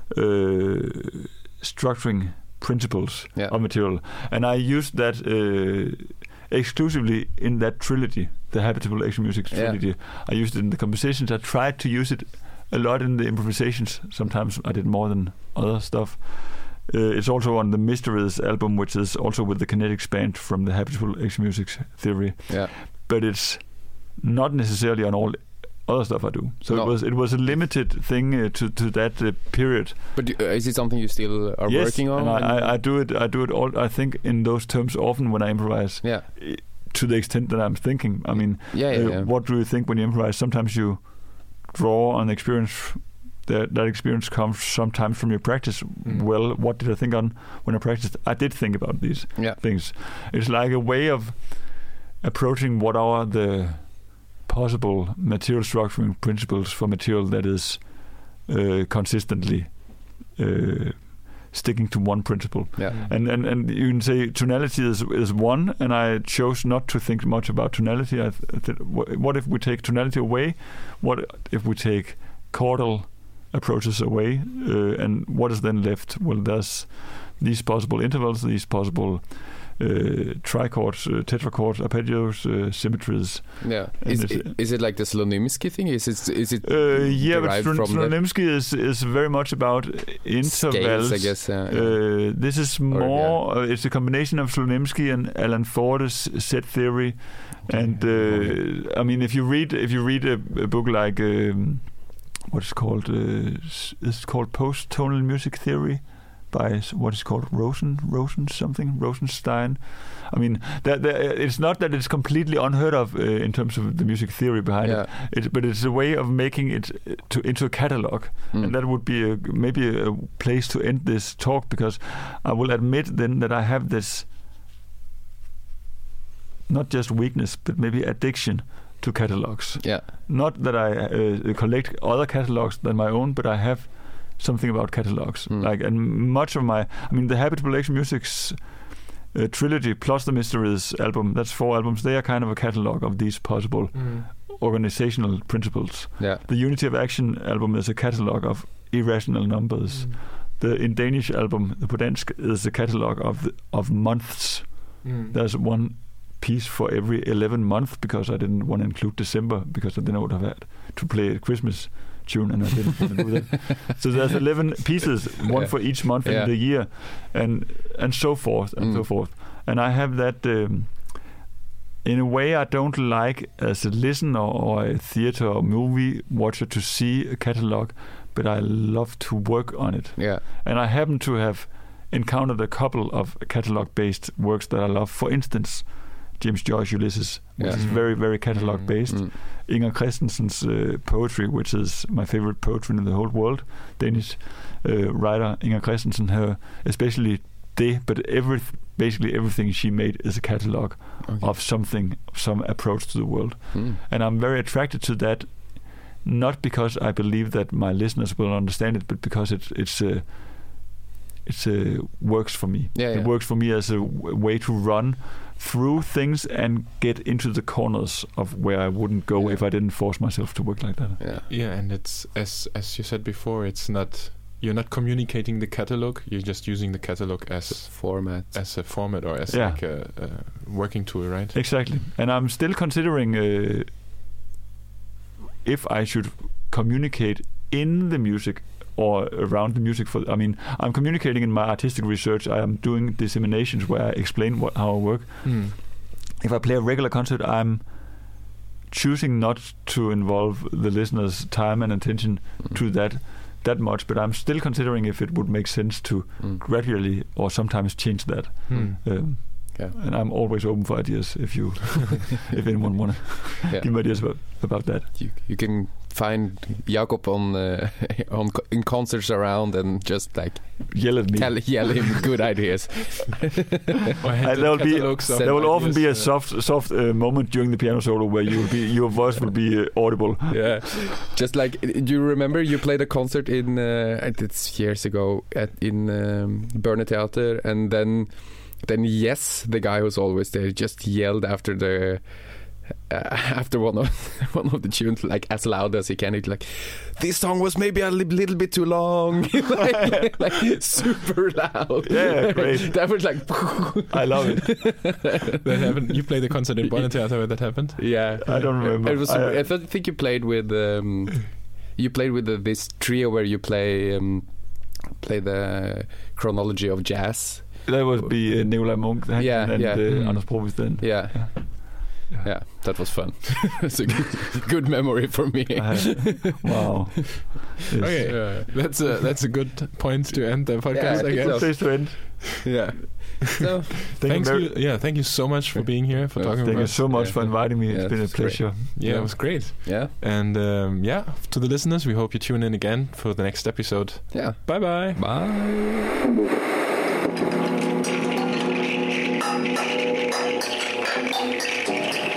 structuring principles of material. And I used that exclusively in that trilogy, the Habitable Exomusics trilogy. I used it in the compositions. I tried to use it a lot in the improvisations. Sometimes I did more than other stuff. It's also on the Mysteries album, which is also with the Kinetics band from the Habitable Exomusics theory. Yeah. But it's not necessarily on all other stuff I do. So it was a limited thing to that period. But is it something you still are working on? And I do it all. I think in those terms often when I improvise. Yeah. To the extent that I'm thinking. I mean, what do you think when you improvise? Sometimes you draw on experience. That experience comes sometimes from your practice. Well, what did I think on when I practiced? I did think about these things. It's like a way of approaching what are the possible material structuring principles for material that is consistently sticking to one principle. Yeah. And you can say tonality is one, and I chose not to think much about tonality. What if we take tonality away? What if we take chordal approaches away, and what is then left? Well, there's these possible intervals, these possible trichords, tetrachords, arpeggios, symmetries. Yeah. Is it like the Slonimsky thing? Is it but Slonimsky is very much about intervals. Scales, I guess. This is more. It's a combination of Slonimsky and Alan Forde's set theory, and I mean, if you read a book like. What's called? It's called Post-Tonal Music Theory by what is called Rosenstein. I mean, it's not that it's completely unheard of in terms of the music theory behind it, but it's a way of making it into a catalog, and that would be maybe a place to end this talk, because I will admit then that I have this not just weakness, but maybe addiction to catalogs. Yeah. Not that I collect other catalogs than my own, but I have something about catalogs. And much of the Habitable Exomusics trilogy plus the Mysteries album, that's 4 albums, they are kind of a catalog of these possible organizational principles. Yeah. The Unity of Action album is a catalog of irrational numbers. In Danish album, the Podansk, is a catalog of months. There's one piece for every 11 months, because I didn't want to include December, because then I would have had to play a Christmas tune, and I didn't want to do that. So there's 11 pieces, one for each month in the year, and so forth and so forth. And I have that in a way I don't like as a listener or a theater or movie watcher to see a catalog, but I love to work on it. Yeah. And I happen to have encountered a couple of catalog-based works that I love. For instance, James Joyce Ulysses, which is very, very catalog-based. Inger Christensen's poetry, which is my favorite poetry in the whole world, Danish writer Inger Christensen, her especially but basically everything she made is a catalog of something, some approach to the world. And I'm very attracted to that, not because I believe that my listeners will understand it, but because works for me. Yeah, It works for me as a way to run through things and get into the corners of where I wouldn't go if I didn't force myself to work like that. Yeah, and it's as you said before, it's not, you're not communicating the catalog, you're just using the catalog as a format or as like a working tool, right? Exactly. And I'm still considering if I should communicate in the music or around the music. I'm communicating in my artistic research. I am doing disseminations where I explain how I work. If I play a regular concert, I'm choosing not to involve the listener's time and attention to that much, but I'm still considering if it would make sense to gradually or sometimes change that. And I'm always open for ideas if if anyone want to give me ideas about that. You can find Jakob in concerts around and just like yell at me, yell him good ideas. There will often be a soft moment during the piano solo where your voice will be audible. Yeah, just like, do you remember you played a concert in it's years ago in Børne Teater, and then Yes, the guy who's always there, just yelled after one of the tunes, like as loud as he can. It's like, this song was maybe a little bit too long, like super loud. Yeah, great. That was like, I love it. That happened. You played the concert in Børne Teater where that happened. Yeah, I don't remember. It was. I think you played with this trio where you play the chronology of jazz. That would be Nicolai Munch and Anders Provis then. Yeah, that was fun. It's a good memory for me. Wow. Yes. Okay, that's a good point to end the podcast. I guess. Good place to end. Yeah. So thank you so much for being here, for talking. Thank you so much for inviting me. It's been a pleasure. Yeah, it was great. Yeah. And to the listeners, we hope you tune in again for the next episode. Yeah. Bye-bye. Bye. Thank you.